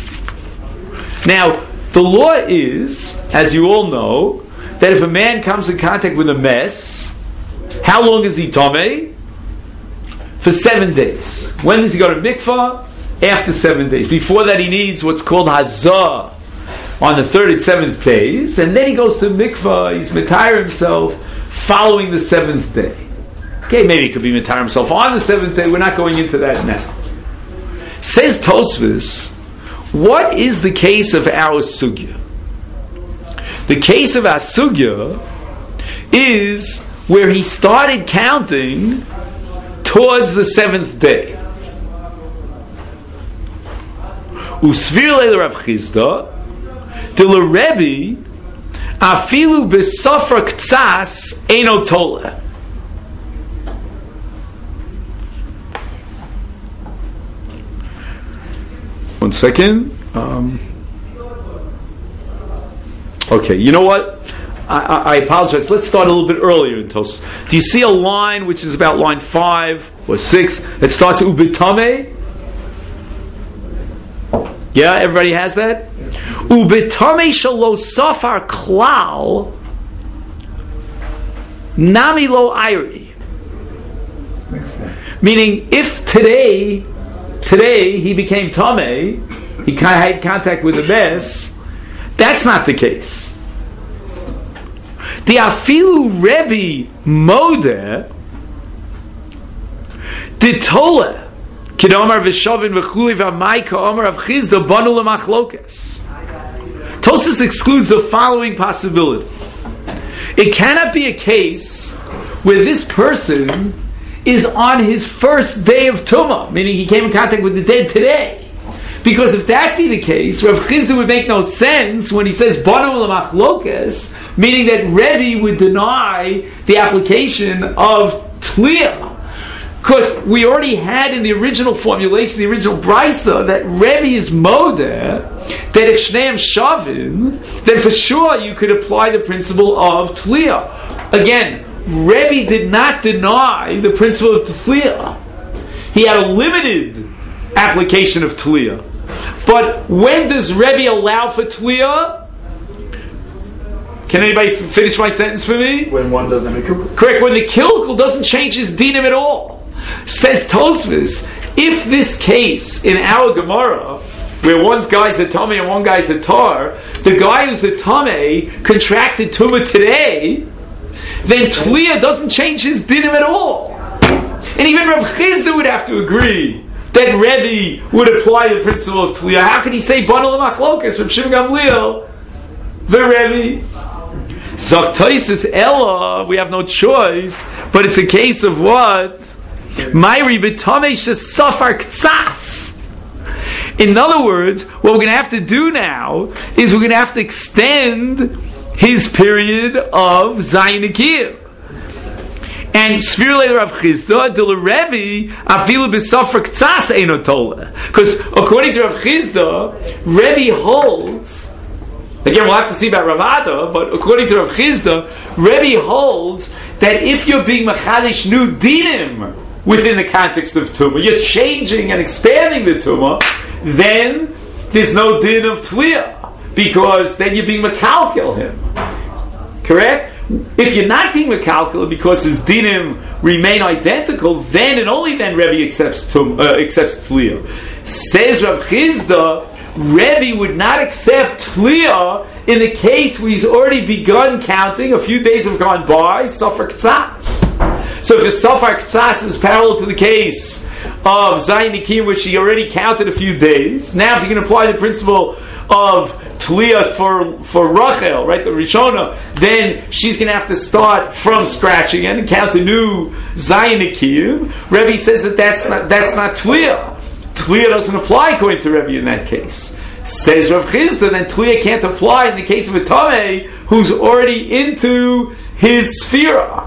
Now, the law is, as you all know, that if a man comes in contact with a mess, how long is he tamei? For 7 days. When does he go to mikvah? After 7 days. Before that, he needs what's called hazah on the 3rd and 7th days, and then he goes to mikvah. He's mitayr himself following the 7th day. Okay, maybe he could be mitayr himself on the 7th day. We're not going into that now. Says Tosfos, what is the case of our sugya? The case of our sugya is where he started counting towards the 7th day. Usvir leil Rav Chizda, de l'Rebbe, afilu b'sofar ktsas eino toleh. One second. Okay, you know what? I apologize. Let's start a little bit earlier in Tosfos. Do you see a line which is about line 5 or 6 that starts ubitame? Yeah, everybody has that? Ubitame shalo safar klal nami lo ayri. Meaning, if today he became tamei, he had contact with a mess, that's not the case. The afilu Rebbe Modeh Ditole Kidamar V'Shavin V'Chuli V'Mayka Omar Av Chizda Banu L'Machlokas. Tosfos excludes the following possibility. It cannot be a case where this person is on his first day of Tumah, meaning he came in contact with the dead today. Because if that be the case, Rav Chizda would make no sense when he says Banu L'Machlokas, meaning that Rebbe would deny the application of Tliyah. Because we already had in the original formulation, the original Brisa, that Rebbe is Modeh, that if Shneim Shavim, then for sure you could apply the principle of Tliyah. Again, Rebbe did not deny the principle of Tliyah. He had a limited application of Tliyah. But when does Rebbe allow for Tliyah? Can anybody finish my sentence for me? When one doesn't have a kilkul. Correct. When the kilkul doesn't change his dinim at all. Says Tosfos, if this case in our Gemara, where one guy's a Tamei and one guy's a Tar, the guy who's a Tamei contracted Tumah today, then Tliyah doesn't change his dinim at all. And even Rav Chizda would have to agree that Rebbe would apply the principle of Tliyah. How could he say Banu L'Machlokas from Shimon Gamliel, the Rebbe? Zok Tosfos Ella, we have no choice, but it's a case of what? Mayri b'tamei shesafar ktsas. In other words, what we're going to have to do now is we're going to have to extend his period of Zayin Akiyah. And Sfir leil Rav Chizda de l'Rebbe afilu b'safar ktsas eino toleh. Because according to Rav Chizda, Rebbe holds. Again, we'll have to see about Rav Ada, but according to Rav Chizda, Rebbe holds that if you're being machadish new dinim within the context of Tumah, you're changing and expanding the Tumah, then there's no din of Tliyah, because then you're being mekalkel him. Correct? If you're not being mekalkel because his dinim remain identical, then and only then Rebbe accepts Tliyah. Says Rav Chizda, Rebbe would not accept Tliyah in the case where he's already begun counting, a few days have gone by, Safar Ktsas. So if the Safar Ktsas is parallel to the case of Zayin Akiyah, where she already counted a few days, now if you can apply the principle of Tliyah for Rachel, right, the Rishona, then she's going to have to start from scratch again and count the new Zayin Akiyah. Rebbe says that's not Tliyah. Tliyah doesn't apply according to Rebbe in that case. Says Rav Chizda, then Tliyah can't apply in the case of a Tamei who's already into his Sphira.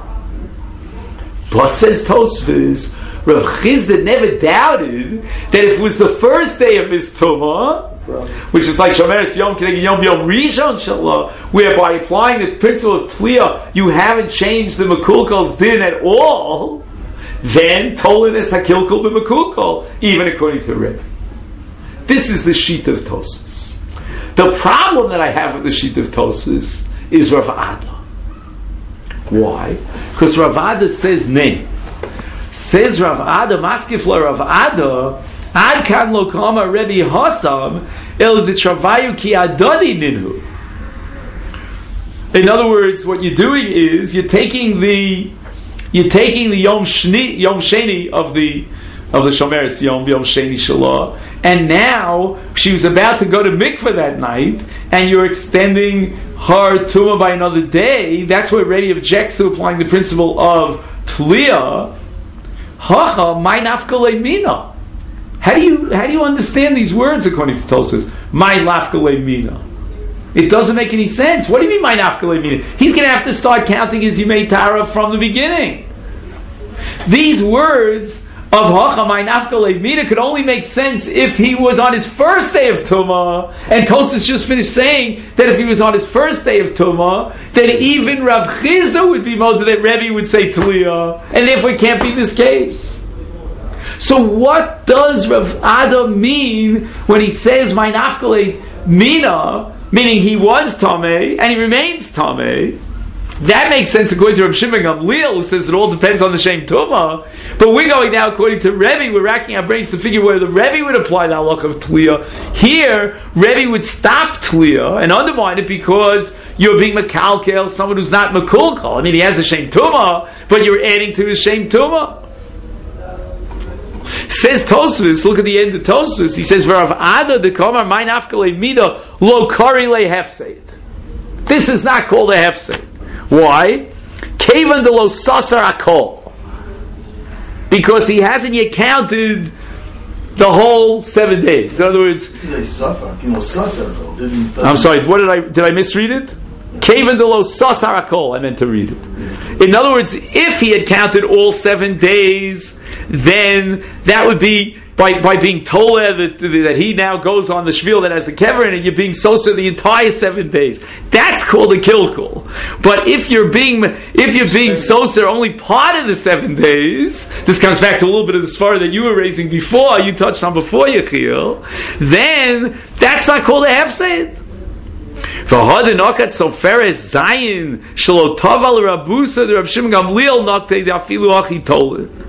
But says Tosfos, Rav Chizda never doubted that if it was the first day of his Tumah, which is like Shomeres Yom Kineged Yom B'Yom Rishon Shallah, where by applying the principle of Tliyah, you haven't changed the Mekulkal's din at all, then Tolin es hakilkul b'makukol, even according to Rebbe. This is the sheet of Tosfos. The problem that I have with the sheet of Tosfos is Rav Ada. Why? Because Rav Ada says name. Says Rav Ada, Maskifla Rav Ada, Ad kan lo kama Rebbe Hasam, el d'travayu ki adadi ninhu. In other words, what you're doing is you're taking the Yom Sheni of the Shomeres Yom Sheni Shalah, and now she was about to go to mikveh that night, and you're extending her tumah by another day. That's where Rebbe objects to applying the principle of Tliya. Hacha my nafkale mina. How do you understand these words according to Tosfos? My nafkale mina. It doesn't make any sense. What do you mean, my nafkale mina? He's going to have to start counting his Yimei Tara from the beginning. These words of Hacha, my nafkale mina could only make sense if he was on his first day of Tumah, and Tosfos just finished saying that if he was on his first day of Tumah, then even Rav Chizda would be molded that Rebbe would say Tliya, and therefore it can't be this case. So what does Rav Ada mean when he says my nafkale mina? Meaning he was Tameh, and he remains Tameh. That makes sense according to Rav Shimon Gamliel, who says it all depends on the Shem Tumah. But we're going now according to Rebbe, we're racking our brains to figure where the Rebbe would apply the halach of Tliya. Here, Rebbe would stop Tliya and undermine it because you're being Mekalkel, someone who's not Mekulkal. I mean, he has a Shem Tumah, but you're adding to his Shem Tumah. Says Tosfos, look at the end of Tosfos, he says, V'Rav Ada dekamar my nafkale mida lo kari le hefseid. This is not called a hefseid. Why? Kevan de lo sasar akol. Because he hasn't yet counted the whole 7 days. In other words, I'm sorry, did I misread it? Kevan de lo sasar akol, I meant to read it. In other words, if he had counted all 7 days, then that would be by being told that he now goes on the shvil that has a kever, and you're being sosa the entire 7 days. That's called a kilkul. But if you're being sosa only part of the 7 days, this comes back to a little bit of the svara that you were raising before, you touched on before, Yechiel, then that's not called a hefseid. V'hadin okat soferes zayin shelo taval rabusa the Rav Shimon Gamliel nokte afilu achi tolid.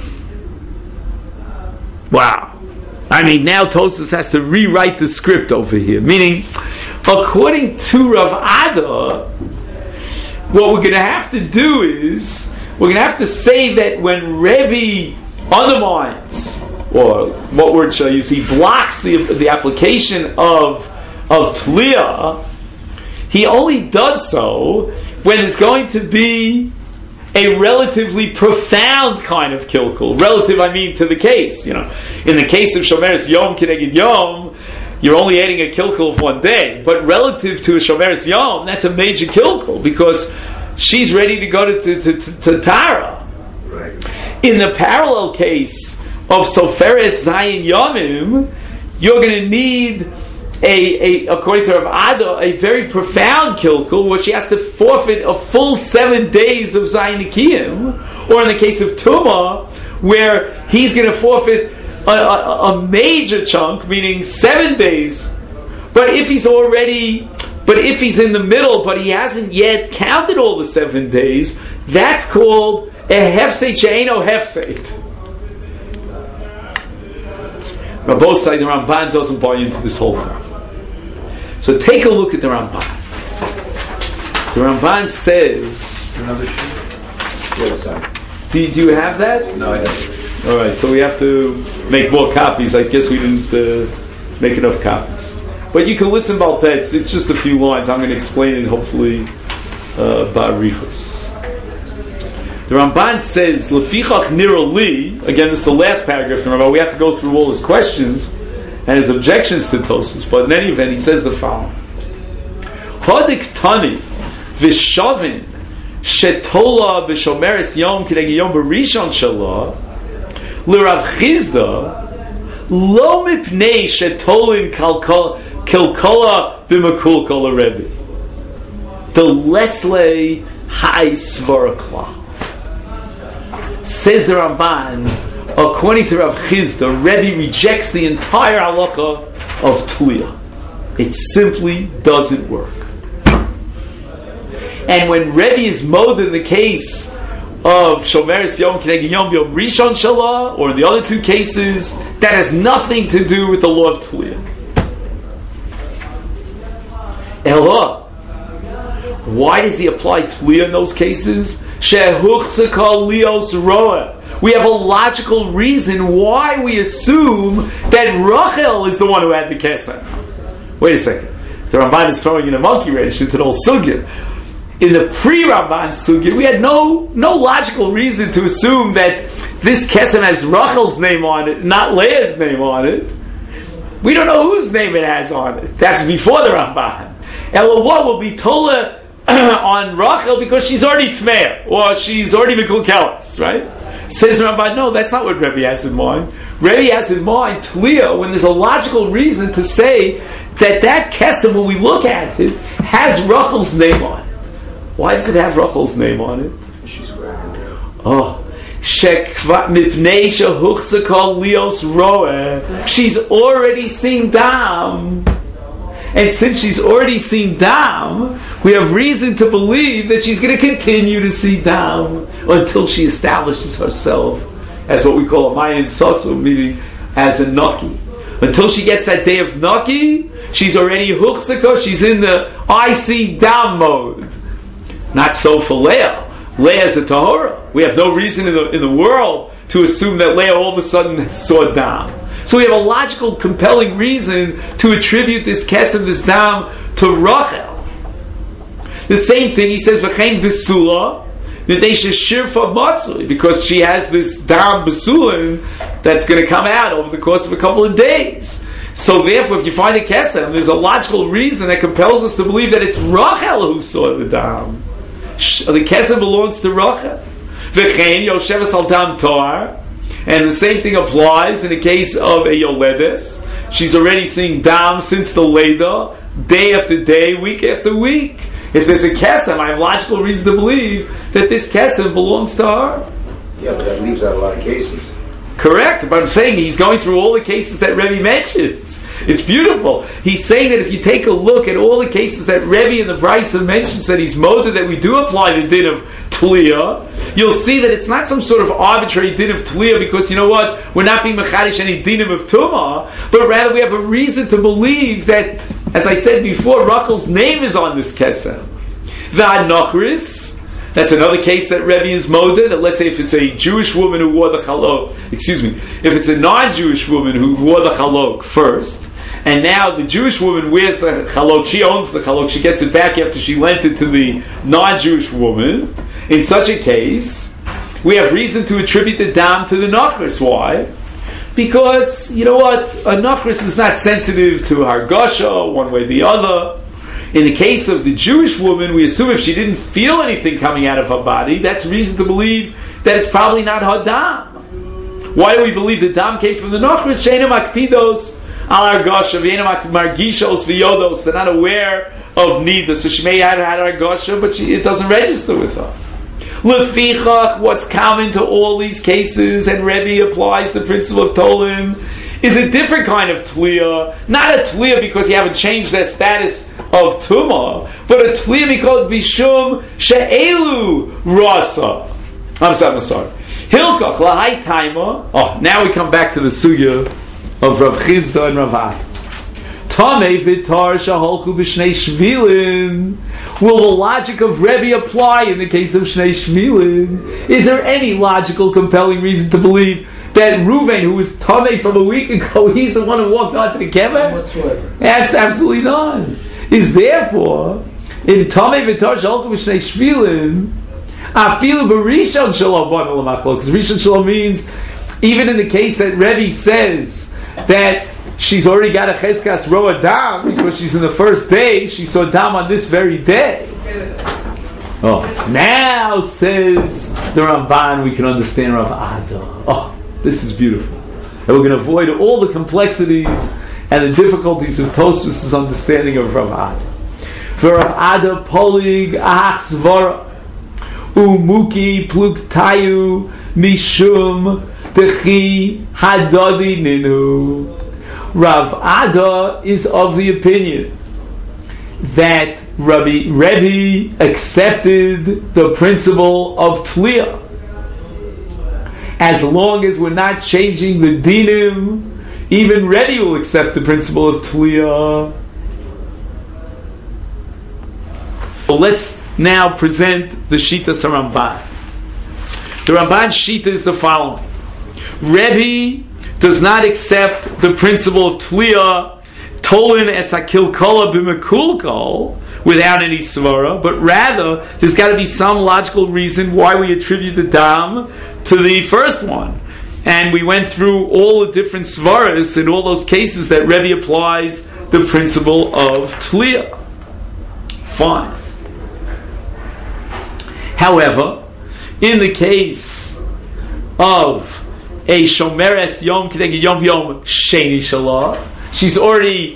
Wow. I mean, now Tosfos has to rewrite the script over here. Meaning, according to Rav Ada, what we're going to have to do is, we're going to have to say that when Rebbe undermines, or what word shall I use, he blocks the application of Tliya, he only does so when it's going to be a relatively profound kind of kilkul. Relative, I mean, to the case. You know, in the case of Shomeres Yom Keneged Yom, you're only adding a kilkul of 1 day. But relative to a Shomeres Yom, that's a major kilkul because she's ready to go to Tara. Right. In the parallel case of Soferes Zayin Yomim, you're going to need according to Rav Ada, a very profound kilkul, where she has to forfeit a full 7 days of Zayin Nikiyim, or in the case of Tumah, where he's going to forfeit a major chunk, meaning 7 days. But if he's in the middle, but he hasn't yet counted all the 7 days, that's called a hefseit she'eino hefseit. But both sides, the Ramban doesn't buy into this whole thing. So take a look at the Ramban. The Ramban says... Another sheet? Yes, sir. Do you have that? No, I don't. All right, so we have to make more copies. I guess we didn't make enough copies. But you can listen about that. It's just a few lines. I'm going to explain it, hopefully, ba'arichos. The Ramban says, Lefichach nira li, again, this is the last paragraph from Ramban. We have to go through all his questions and his objections to Tosfos. But in any event, he says the following. Hadik tani v'shavin shetola v'shomeres yom k'neged yom b'rishon shala l'Rav Chizda lo mipnei shetolin kilkola b'makulkol l'Rebbe the lesle high svara klal. Says the Ramban, according to Rav Chizda, Rebbe rejects the entire halacha of Tliya. It simply doesn't work. And when Rebbe is mod in the case of Shomeres Yom Keneged Yom Yom Rishon Shalah, or in the other two cases, that has nothing to do with the law of Tliya. Ella, why does he apply Tliya in those cases? We have a logical reason why we assume that Rachel is the one who had the kesem. Wait a second. The Ramban is throwing in a monkey wrench into the whole sugya. In the pre-Ramban sugya, we had no logical reason to assume that this kesem has Rachel's name on it, not Leah's name on it. We don't know whose name it has on it. That's before the Ramban. And what will be Tola on Rachel because she's already Tmeah, or she's already Mekulkelis, right? Says the Ramban, no, that's not what Rebbe has in mind. Rebbe has in mind Tliya when there's a logical reason to say that kesem, when we look at it, has Rachel's name on it. Why does it have Rachel's name on it? She's wearing it. Oh, she's already seen Dam. And since she's already seen Dam, we have reason to believe that she's going to continue to see Dam until she establishes herself as what we call a Mayan Sasu, meaning as a Naki. Until she gets that day of Naki, she's already Huchzaka, she's in the I see Dam mode. Not so for Leah. Leah is a Tahora. We have no reason in the world to assume that Leah all of a sudden saw Dam. So we have a logical, compelling reason to attribute this kesem, this Dam, to Rachel. The same thing, he says, V'chein Besula, because she has this Dam Besulin that's going to come out over the course of a couple of days. So therefore, if you find a kesem, there's a logical reason that compels us to believe that it's Rachel who saw the Dam. The kesem belongs to Rachel. V'chein Yosheves al Dam Toar. And the same thing applies in the case of a Yoledes. She's already seeing Dam since the Leda, day after day, week after week. If there's a Kesem, I have logical reason to believe that this Kesem belongs to her. Yeah, but that leaves out a lot of cases. Correct, but I'm saying he's going through all the cases that Rebbe mentions. It's beautiful. He's saying that if you take a look at all the cases that Rebbe and the Brisa mentions that he's moded, that we do apply the din of Tliya, you'll see that it's not some sort of arbitrary din of Tliya because, you know what, we're not being mechadish any dinim of Tumah, but rather we have a reason to believe that, as I said before, Rachel's name is on this kesem. V'anochris, that's another case that Rebbe is moded, that let's say if it's a Jewish woman who wore the chalok, if it's a non-Jewish woman who wore the chalok first, and now the Jewish woman wears the chalok, she owns the chalok, she gets it back after she lent it to the non-Jewish woman. In such a case, we have reason to attribute the dam to the nachris. Why? Because, you know what, a nachris is not sensitive to hargasha, one way or the other. In the case of the Jewish woman, we assume if she didn't feel anything coming out of her body, that's reason to believe that it's probably not her dam. Why do we believe the dam came from the nachris? Sheina makpidos al hargasha, v'yeina margishos v'yodos. They're not aware of nida, so she may have had hargasha, but it doesn't register with her. Lefichach, what's common to all these cases, and Rebbe applies the principle of Tolim, is a different kind of Tliya. Not a Tliya because you haven't changed their status of Tumah, but a Tliya because Bishum She'elu Rasa. I'm sorry. Hilkach Lahai Taima. Oh, now we come back to the sugya of Rav Chizda and Rav Ad. Tamei Vitar Shaholchu B'Shnei Shvilin. Will the logic of Rebbe apply in the case of Shnei Shvilin? Is there any logical, compelling reason to believe that Reuven, who was Tamei from a week ago, he's the one who walked onto the kever? Whatsoever. That's absolutely none. Is therefore in Tamei Vitar Shaholchu B'Shnei Shvilin, Afilu B'Rishon Shalom B'Nei L'Machlok. Because Rishon Shalom means even in the case that Rebbe says that she's already got a Cheskas Roa Dam because she's in the first day, she saw Dam on this very day. Oh, now says the Ramban, we can understand Rav Ada. Oh, this is beautiful. And we're going to avoid all the complexities and the difficulties of Tosfos' understanding of Rav Ada. For Rav Ada Polig Ach Svara. umuki pluktayu mishum dechi hadadi ninu. Rav Ada is of the opinion that Rebbe accepted the principle of Tliya. As long as we're not changing the dinim, even Rebbe will accept the principle of Tliya. So let's now present the Shita Ramban. The Ramban's Shita is the following. Rebbe does not accept the principle of Tliya Tolin es hakil kola b'mekulkol without any svara, but rather there's got to be some logical reason why we attribute the dam to the first one. And we went through all the different svaras in all those cases that Rebbe applies the principle of Tliya. Fine. However, in the case of a shomeres yom kedeg yom yom sheni shalah, she's already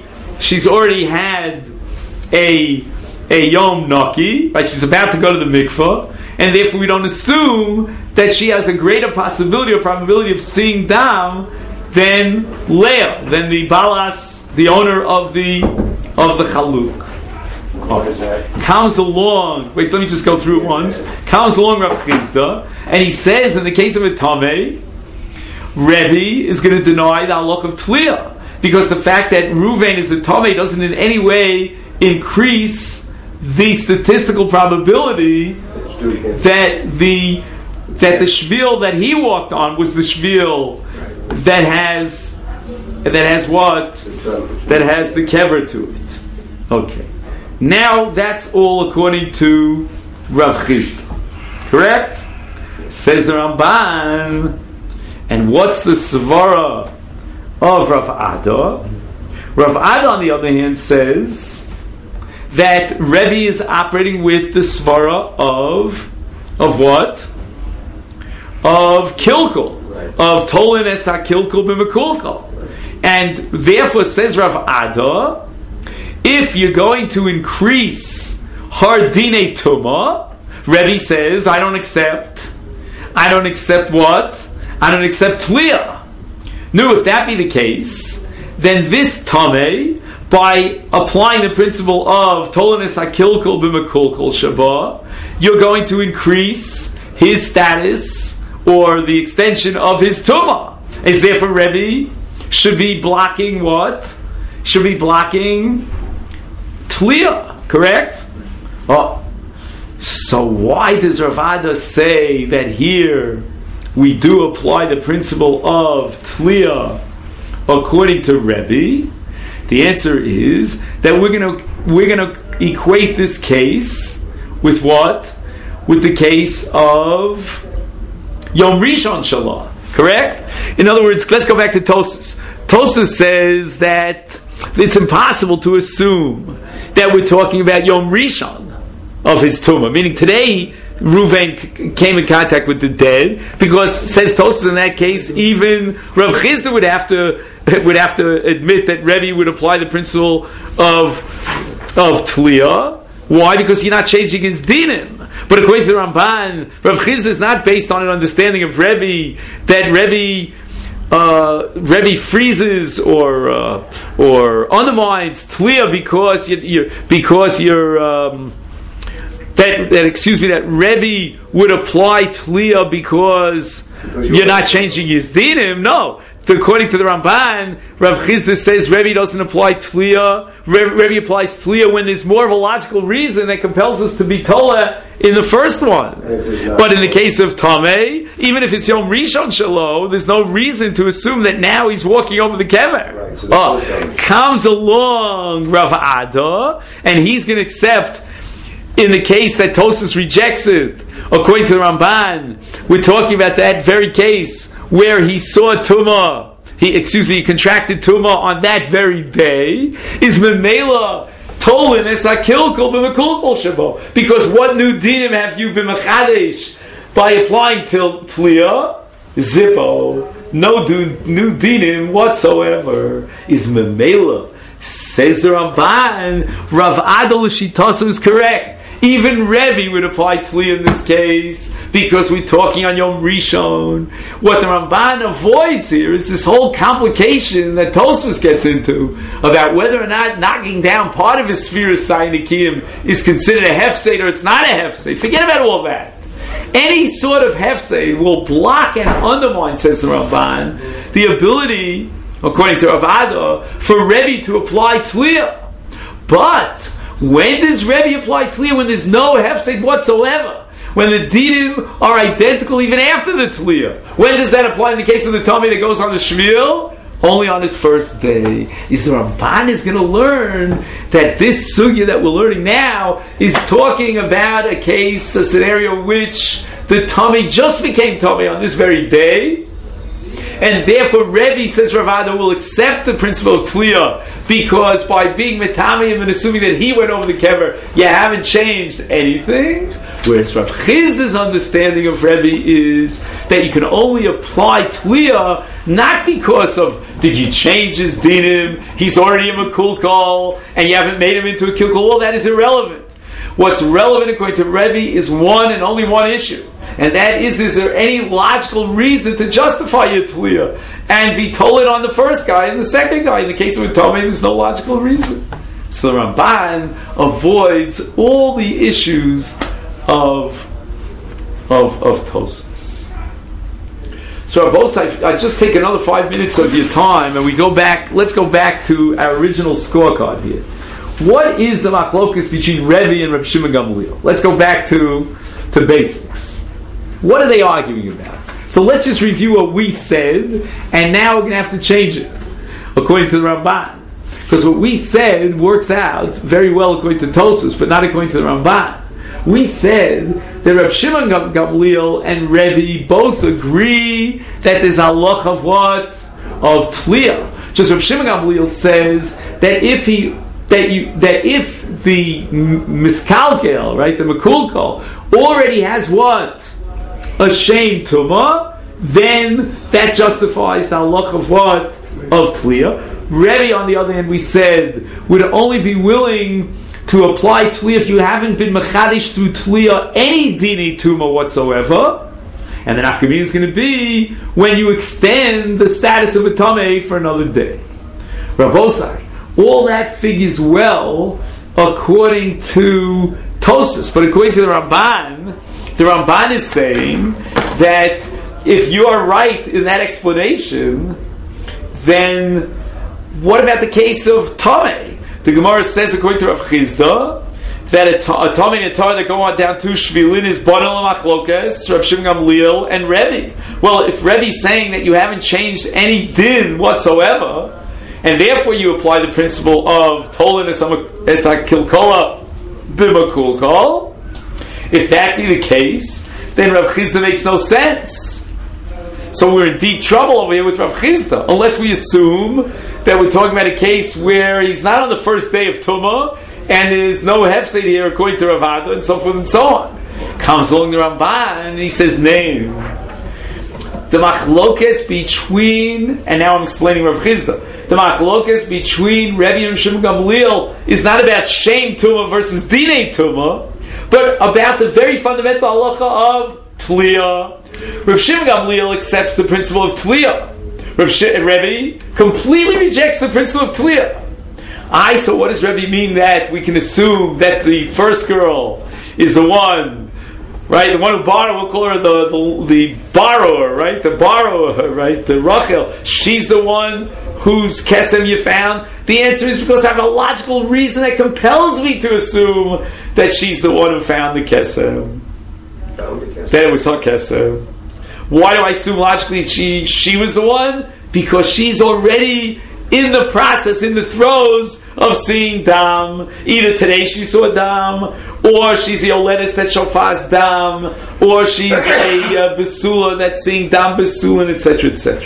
had a yom naki, right? She's about to go to the mikvah, and therefore we don't assume that she has a greater possibility or probability of seeing dam than Leah, than the balas, the owner of the chaluk. What is that? Comes along. Wait, let me just go through it once. Comes along Rav Chisda, and he says, in the case of a tamei, Rebbe is going to deny the halach of Tliya, because the fact that Ruvain is a tamei doesn't in any way increase the statistical probability that the shvil that he walked on was the shvil that has what? That has the kever to it. Okay. Now that's all according to Rav Chisda. Correct? Says the Ramban. And what's the svara of Rav Ada? Rav Ada, on the other hand, says that Rebbe is operating with the svara of what? Of kilkul, of tolin es hakilkul b'mekulkul. And therefore, says Rav Ada, if you're going to increase her dinei tumah, Rebbe says, I don't accept what? I don't accept Tliya. No, if that be the case, then this tamei, by applying the principle of tolanis hakilkul b'mekulkul shaba, you're going to increase his status or the extension of his tumah. Is therefore Rebbe should be blocking what? Should be blocking Tliya, correct? Oh, so why does Rav Ada say that here we do apply the principle of Tliya according to Rebbe? The answer is that we're going to equate this case with what? With the case of Yom Rishon Shalah, correct? In other words, let's go back to Tosas. Tosas says that it's impossible to assume that we're talking about Yom Rishon of his tumah, meaning today Ruvain came in contact with the dead, because, says Tosas, in that case, even Rav Chisda would have to admit that Rebbe would apply the principle of Tliya. Why? Because he's not changing his dinim. But according to the Ramban, Rav Chisda is not based on an understanding of Rebbe that Rebbe freezes or undermines Tliya that Rebbe would apply Tliya because you're not changing his dinim. No. According to the Ramban, Rav Chisda says Rebbe doesn't apply Tliya. Rebbe applies Tliya when there's more of a logical reason that compels us to be Tola in the first one. But in the case of Tameh, even if it's Yom Rishon Shalo, there's no reason to assume that now he's walking over the kever. Right, so comes along Rav Ada, and he's going to accept, in the case that Tosas rejects it, according to the Ramban, we're talking about that very case where he saw Tumah, he contracted Tumah on that very day, is Memela Tolin es hakilkul b'mekulkul shabo. Because what new dinim have you been mechadesh by applying Tliya? Zippo. No new dinim whatsoever. Is Memela. Says the Ramban, Rav Ada l'shitasu is correct. Even Rebbe would apply Tliya in this case, because we're talking on Yom Rishon. What the Ramban avoids here is this whole complication that Tosfos gets into about whether or not knocking down part of his sphere of Saynikim is considered a hefsed or it's not a hefsed. Forget about all that. Any sort of hefsed will block and undermine, says the Ramban, the ability, according to Rav Ada, for Rebbe to apply Tliya. But when does Rebbe apply Tliya? When there's no hefsed whatsoever. When the dinim are identical even after the Tliya. When does that apply in the case of the Tomei that goes on the Shmuel? Only on his first day. Is the Ramban is going to learn that this sugya that we're learning now is talking about a case, a scenario in which the Tomei just became Tomei on this very day. And therefore, Rebbe, says Rav Ada, will accept the principle of Tliya because by being Metamim and assuming that he went over the kever, you haven't changed anything. Whereas Rav Chizda's understanding of Rebbe is that you can only apply Tliya not because of did you change his dinim, he's already a Mekulkal, and you haven't made him into a Kilkal. All that is irrelevant. What's relevant according to Rebbe is one and only one issue. And that is there any logical reason to justify your Tliya? And be told it on the first guy and the second guy. In the case of Tomei, there's no logical reason. So the Ramban avoids all the issues of Tosfos. So I just take another 5 minutes of your time and we go back, let's go back to our original scorecard here. What is the machlokus between Rebbe and Reb Shimon Gamliel? Let's go back to basics. What are they arguing about? So let's just review what we said, and now we're going to have to change it, according to the Ramban. Because what we said works out very well according to Tosfos, but not according to the Ramban. We said that Reb Shimon Gamliel and Rebbe both agree that there's a halacha of what? Of Tliya. Just Reb Shimon Gamliel says that if the miskalkel, right, the mekulkal, already has what? A shame tumah, then that justifies the halach of what? Of Tliya. Rebbe, on the other hand, we said, would only be willing to apply Tliya if you haven't been mechadish through Tliya any dini tumah whatsoever. And then Afkamina is going to be when you extend the status of a Tameh for another day. Rabosai, all that figures well according to Tosfos, but according to the Ramban is saying that if you are right in that explanation, then what about the case of Tameh? The Gemara says, according to Rav Chizda, that a Tameh and a Tar that go on down to Shvilin is Banal Machlokas, Rav Shimon Gamliel, and Rebbe. Well, if Rebbe's saying that you haven't changed any din whatsoever, and therefore you apply the principle of Tolan as a Kilkola Bimakulkal, if that be the case, then Rav Chizda makes no sense. So we're in deep trouble over here with Rav Chizda, unless we assume that we're talking about a case where he's not on the first day of Tumah, and there's no hefsed here according to Rav Ada, and so forth and so on. Comes along the Ramban, and he says, "Name the machlokes between," and now I'm explaining Rav Chizda. The machlokes between Rebbe and Shimon Gamliel is not about shame Tumah versus dinei Tumah, but about the very fundamental halacha of Tliya. Rav Shimon Gamliel accepts the principle of Tliya. Rebbe completely rejects the principle of Tliya. So what does Rebbe mean that we can assume that the first girl is the one, right? The one who borrowed, we'll call her the borrower, right? The borrower, right? The Rachel. She's the one whose kesem you found. The answer is because I have a logical reason that compels me to assume that she's the one who found the kesem. That it was her kesem. Why do I assume logically she was the one? Because she's already in the process, in the throes of seeing dam. Either today she saw dam, or she's a yoledis that shofars dam, or she's a besula that's seeing dam besulin, etc., etc.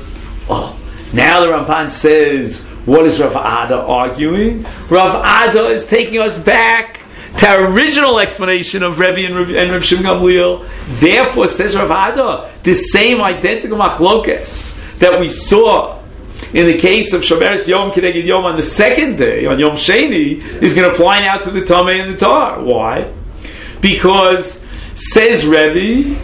Oh, now the Ramban says, what is Rav Ada arguing? Rav Ada is taking us back to our original explanation of Rebbe and Rav Shimon Gamliel. Therefore, says Rav Ada, the same identical machlokes that we saw in the case of Shomeres Yom Keneged Yom on the second day, on Yom Sheni, is going to apply now to the Tamei and the Tar. Why? Because, says Rebbe,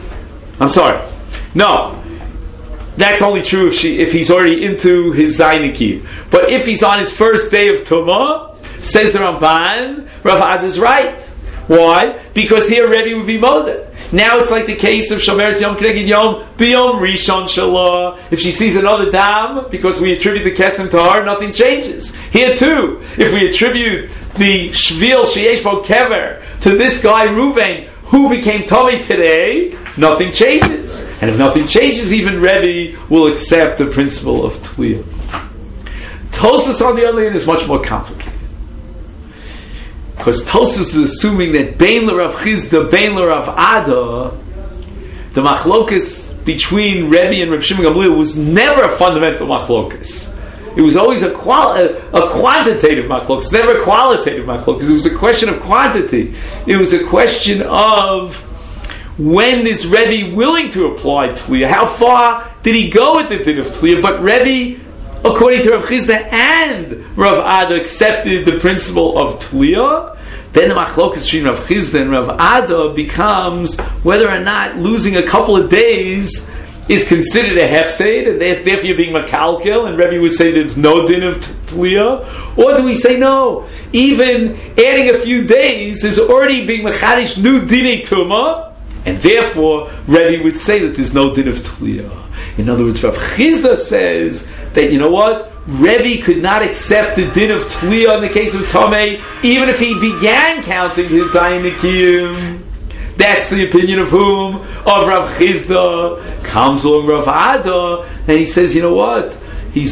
that's only true if he's already into his Zainikim. But if he's on his first day of Tumah, says the Ramban, Rav Ad is right. Why? Because here Rebbe would be Modeh. Now it's like the case of Shomeres Yom Keneged Yom B'Yom Rishon Shalah. If she sees another dam, because we attribute the Kesem to her, nothing changes. Here too, if we attribute the Shvil Sheyesh Bo Kever to this guy Reuven, who became Tomei today, nothing changes. And if nothing changes, even Rebbe will accept the principle of Tliyah. Tosfos, on the other hand, is much more complicated. Because Tosfos is assuming that Bein l'Rav Chizda, Bein l'Rav Ada, the machlokas between Rebbe and Rav Shimon Gamliel was never a fundamental machlokas. It was always a quantitative machlokas, never a qualitative machlokas. It was a question of quantity. It was a question of when is Rebbe willing to apply Tliyah? How far did he go with the din of Tliyah? But Rebbe, according to Rav Chizda and Rav Ada, accepted the principle of Tliyah. Then the machlokas between Rav Chizda and Rav Ada becomes whether or not losing a couple of days is considered a hefseid, and therefore you're being makalkel, and Rebbe would say there's no din of Tliyah. Or do we say no? Even adding a few days is already being machadish new dinei tumah, and therefore Rebbe would say that there's no din of Tliyah. In other words, Rav Chizda says that, you know what? Rebbe could not accept the din of Tliyah in the case of Tomei, even if he began counting his Zainikim. That's the opinion of whom? Of Rav Chizda. Comes along Rav Ada, and he says, you know what? He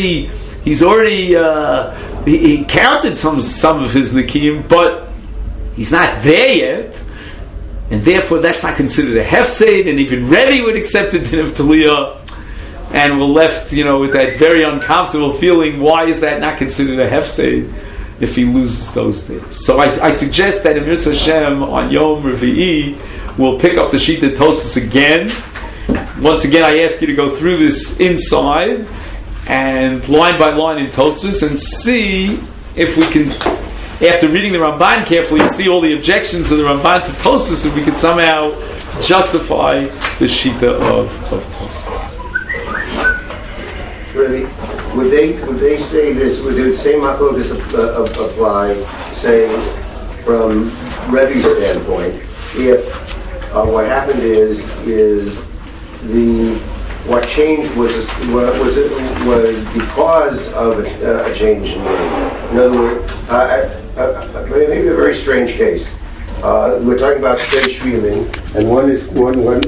counted some of his Nikim, but he's not there yet. And therefore that's not considered a hefseid, and even Rebbe would accept the din of Tliyah. And we're left, with that very uncomfortable feeling, why is that not considered a hefseid if he loses those days? So I suggest that in Mitzvah Hashem on Yom Revi'i, we'll pick up the Shita Tosfos again. Once again, I ask you to go through this inside and line by line in Tosfos and see if we can, after reading the Ramban carefully and see all the objections of the Ramban to Tosfos, if we can somehow justify the Shita of Tosfos. Really, would they say this? Would the same machlokas apply, saying from Rebbe's standpoint, if what happened is what changed was because of a change in name? In other words, maybe a very strange case. We're talking about Shtei Shvilim, and one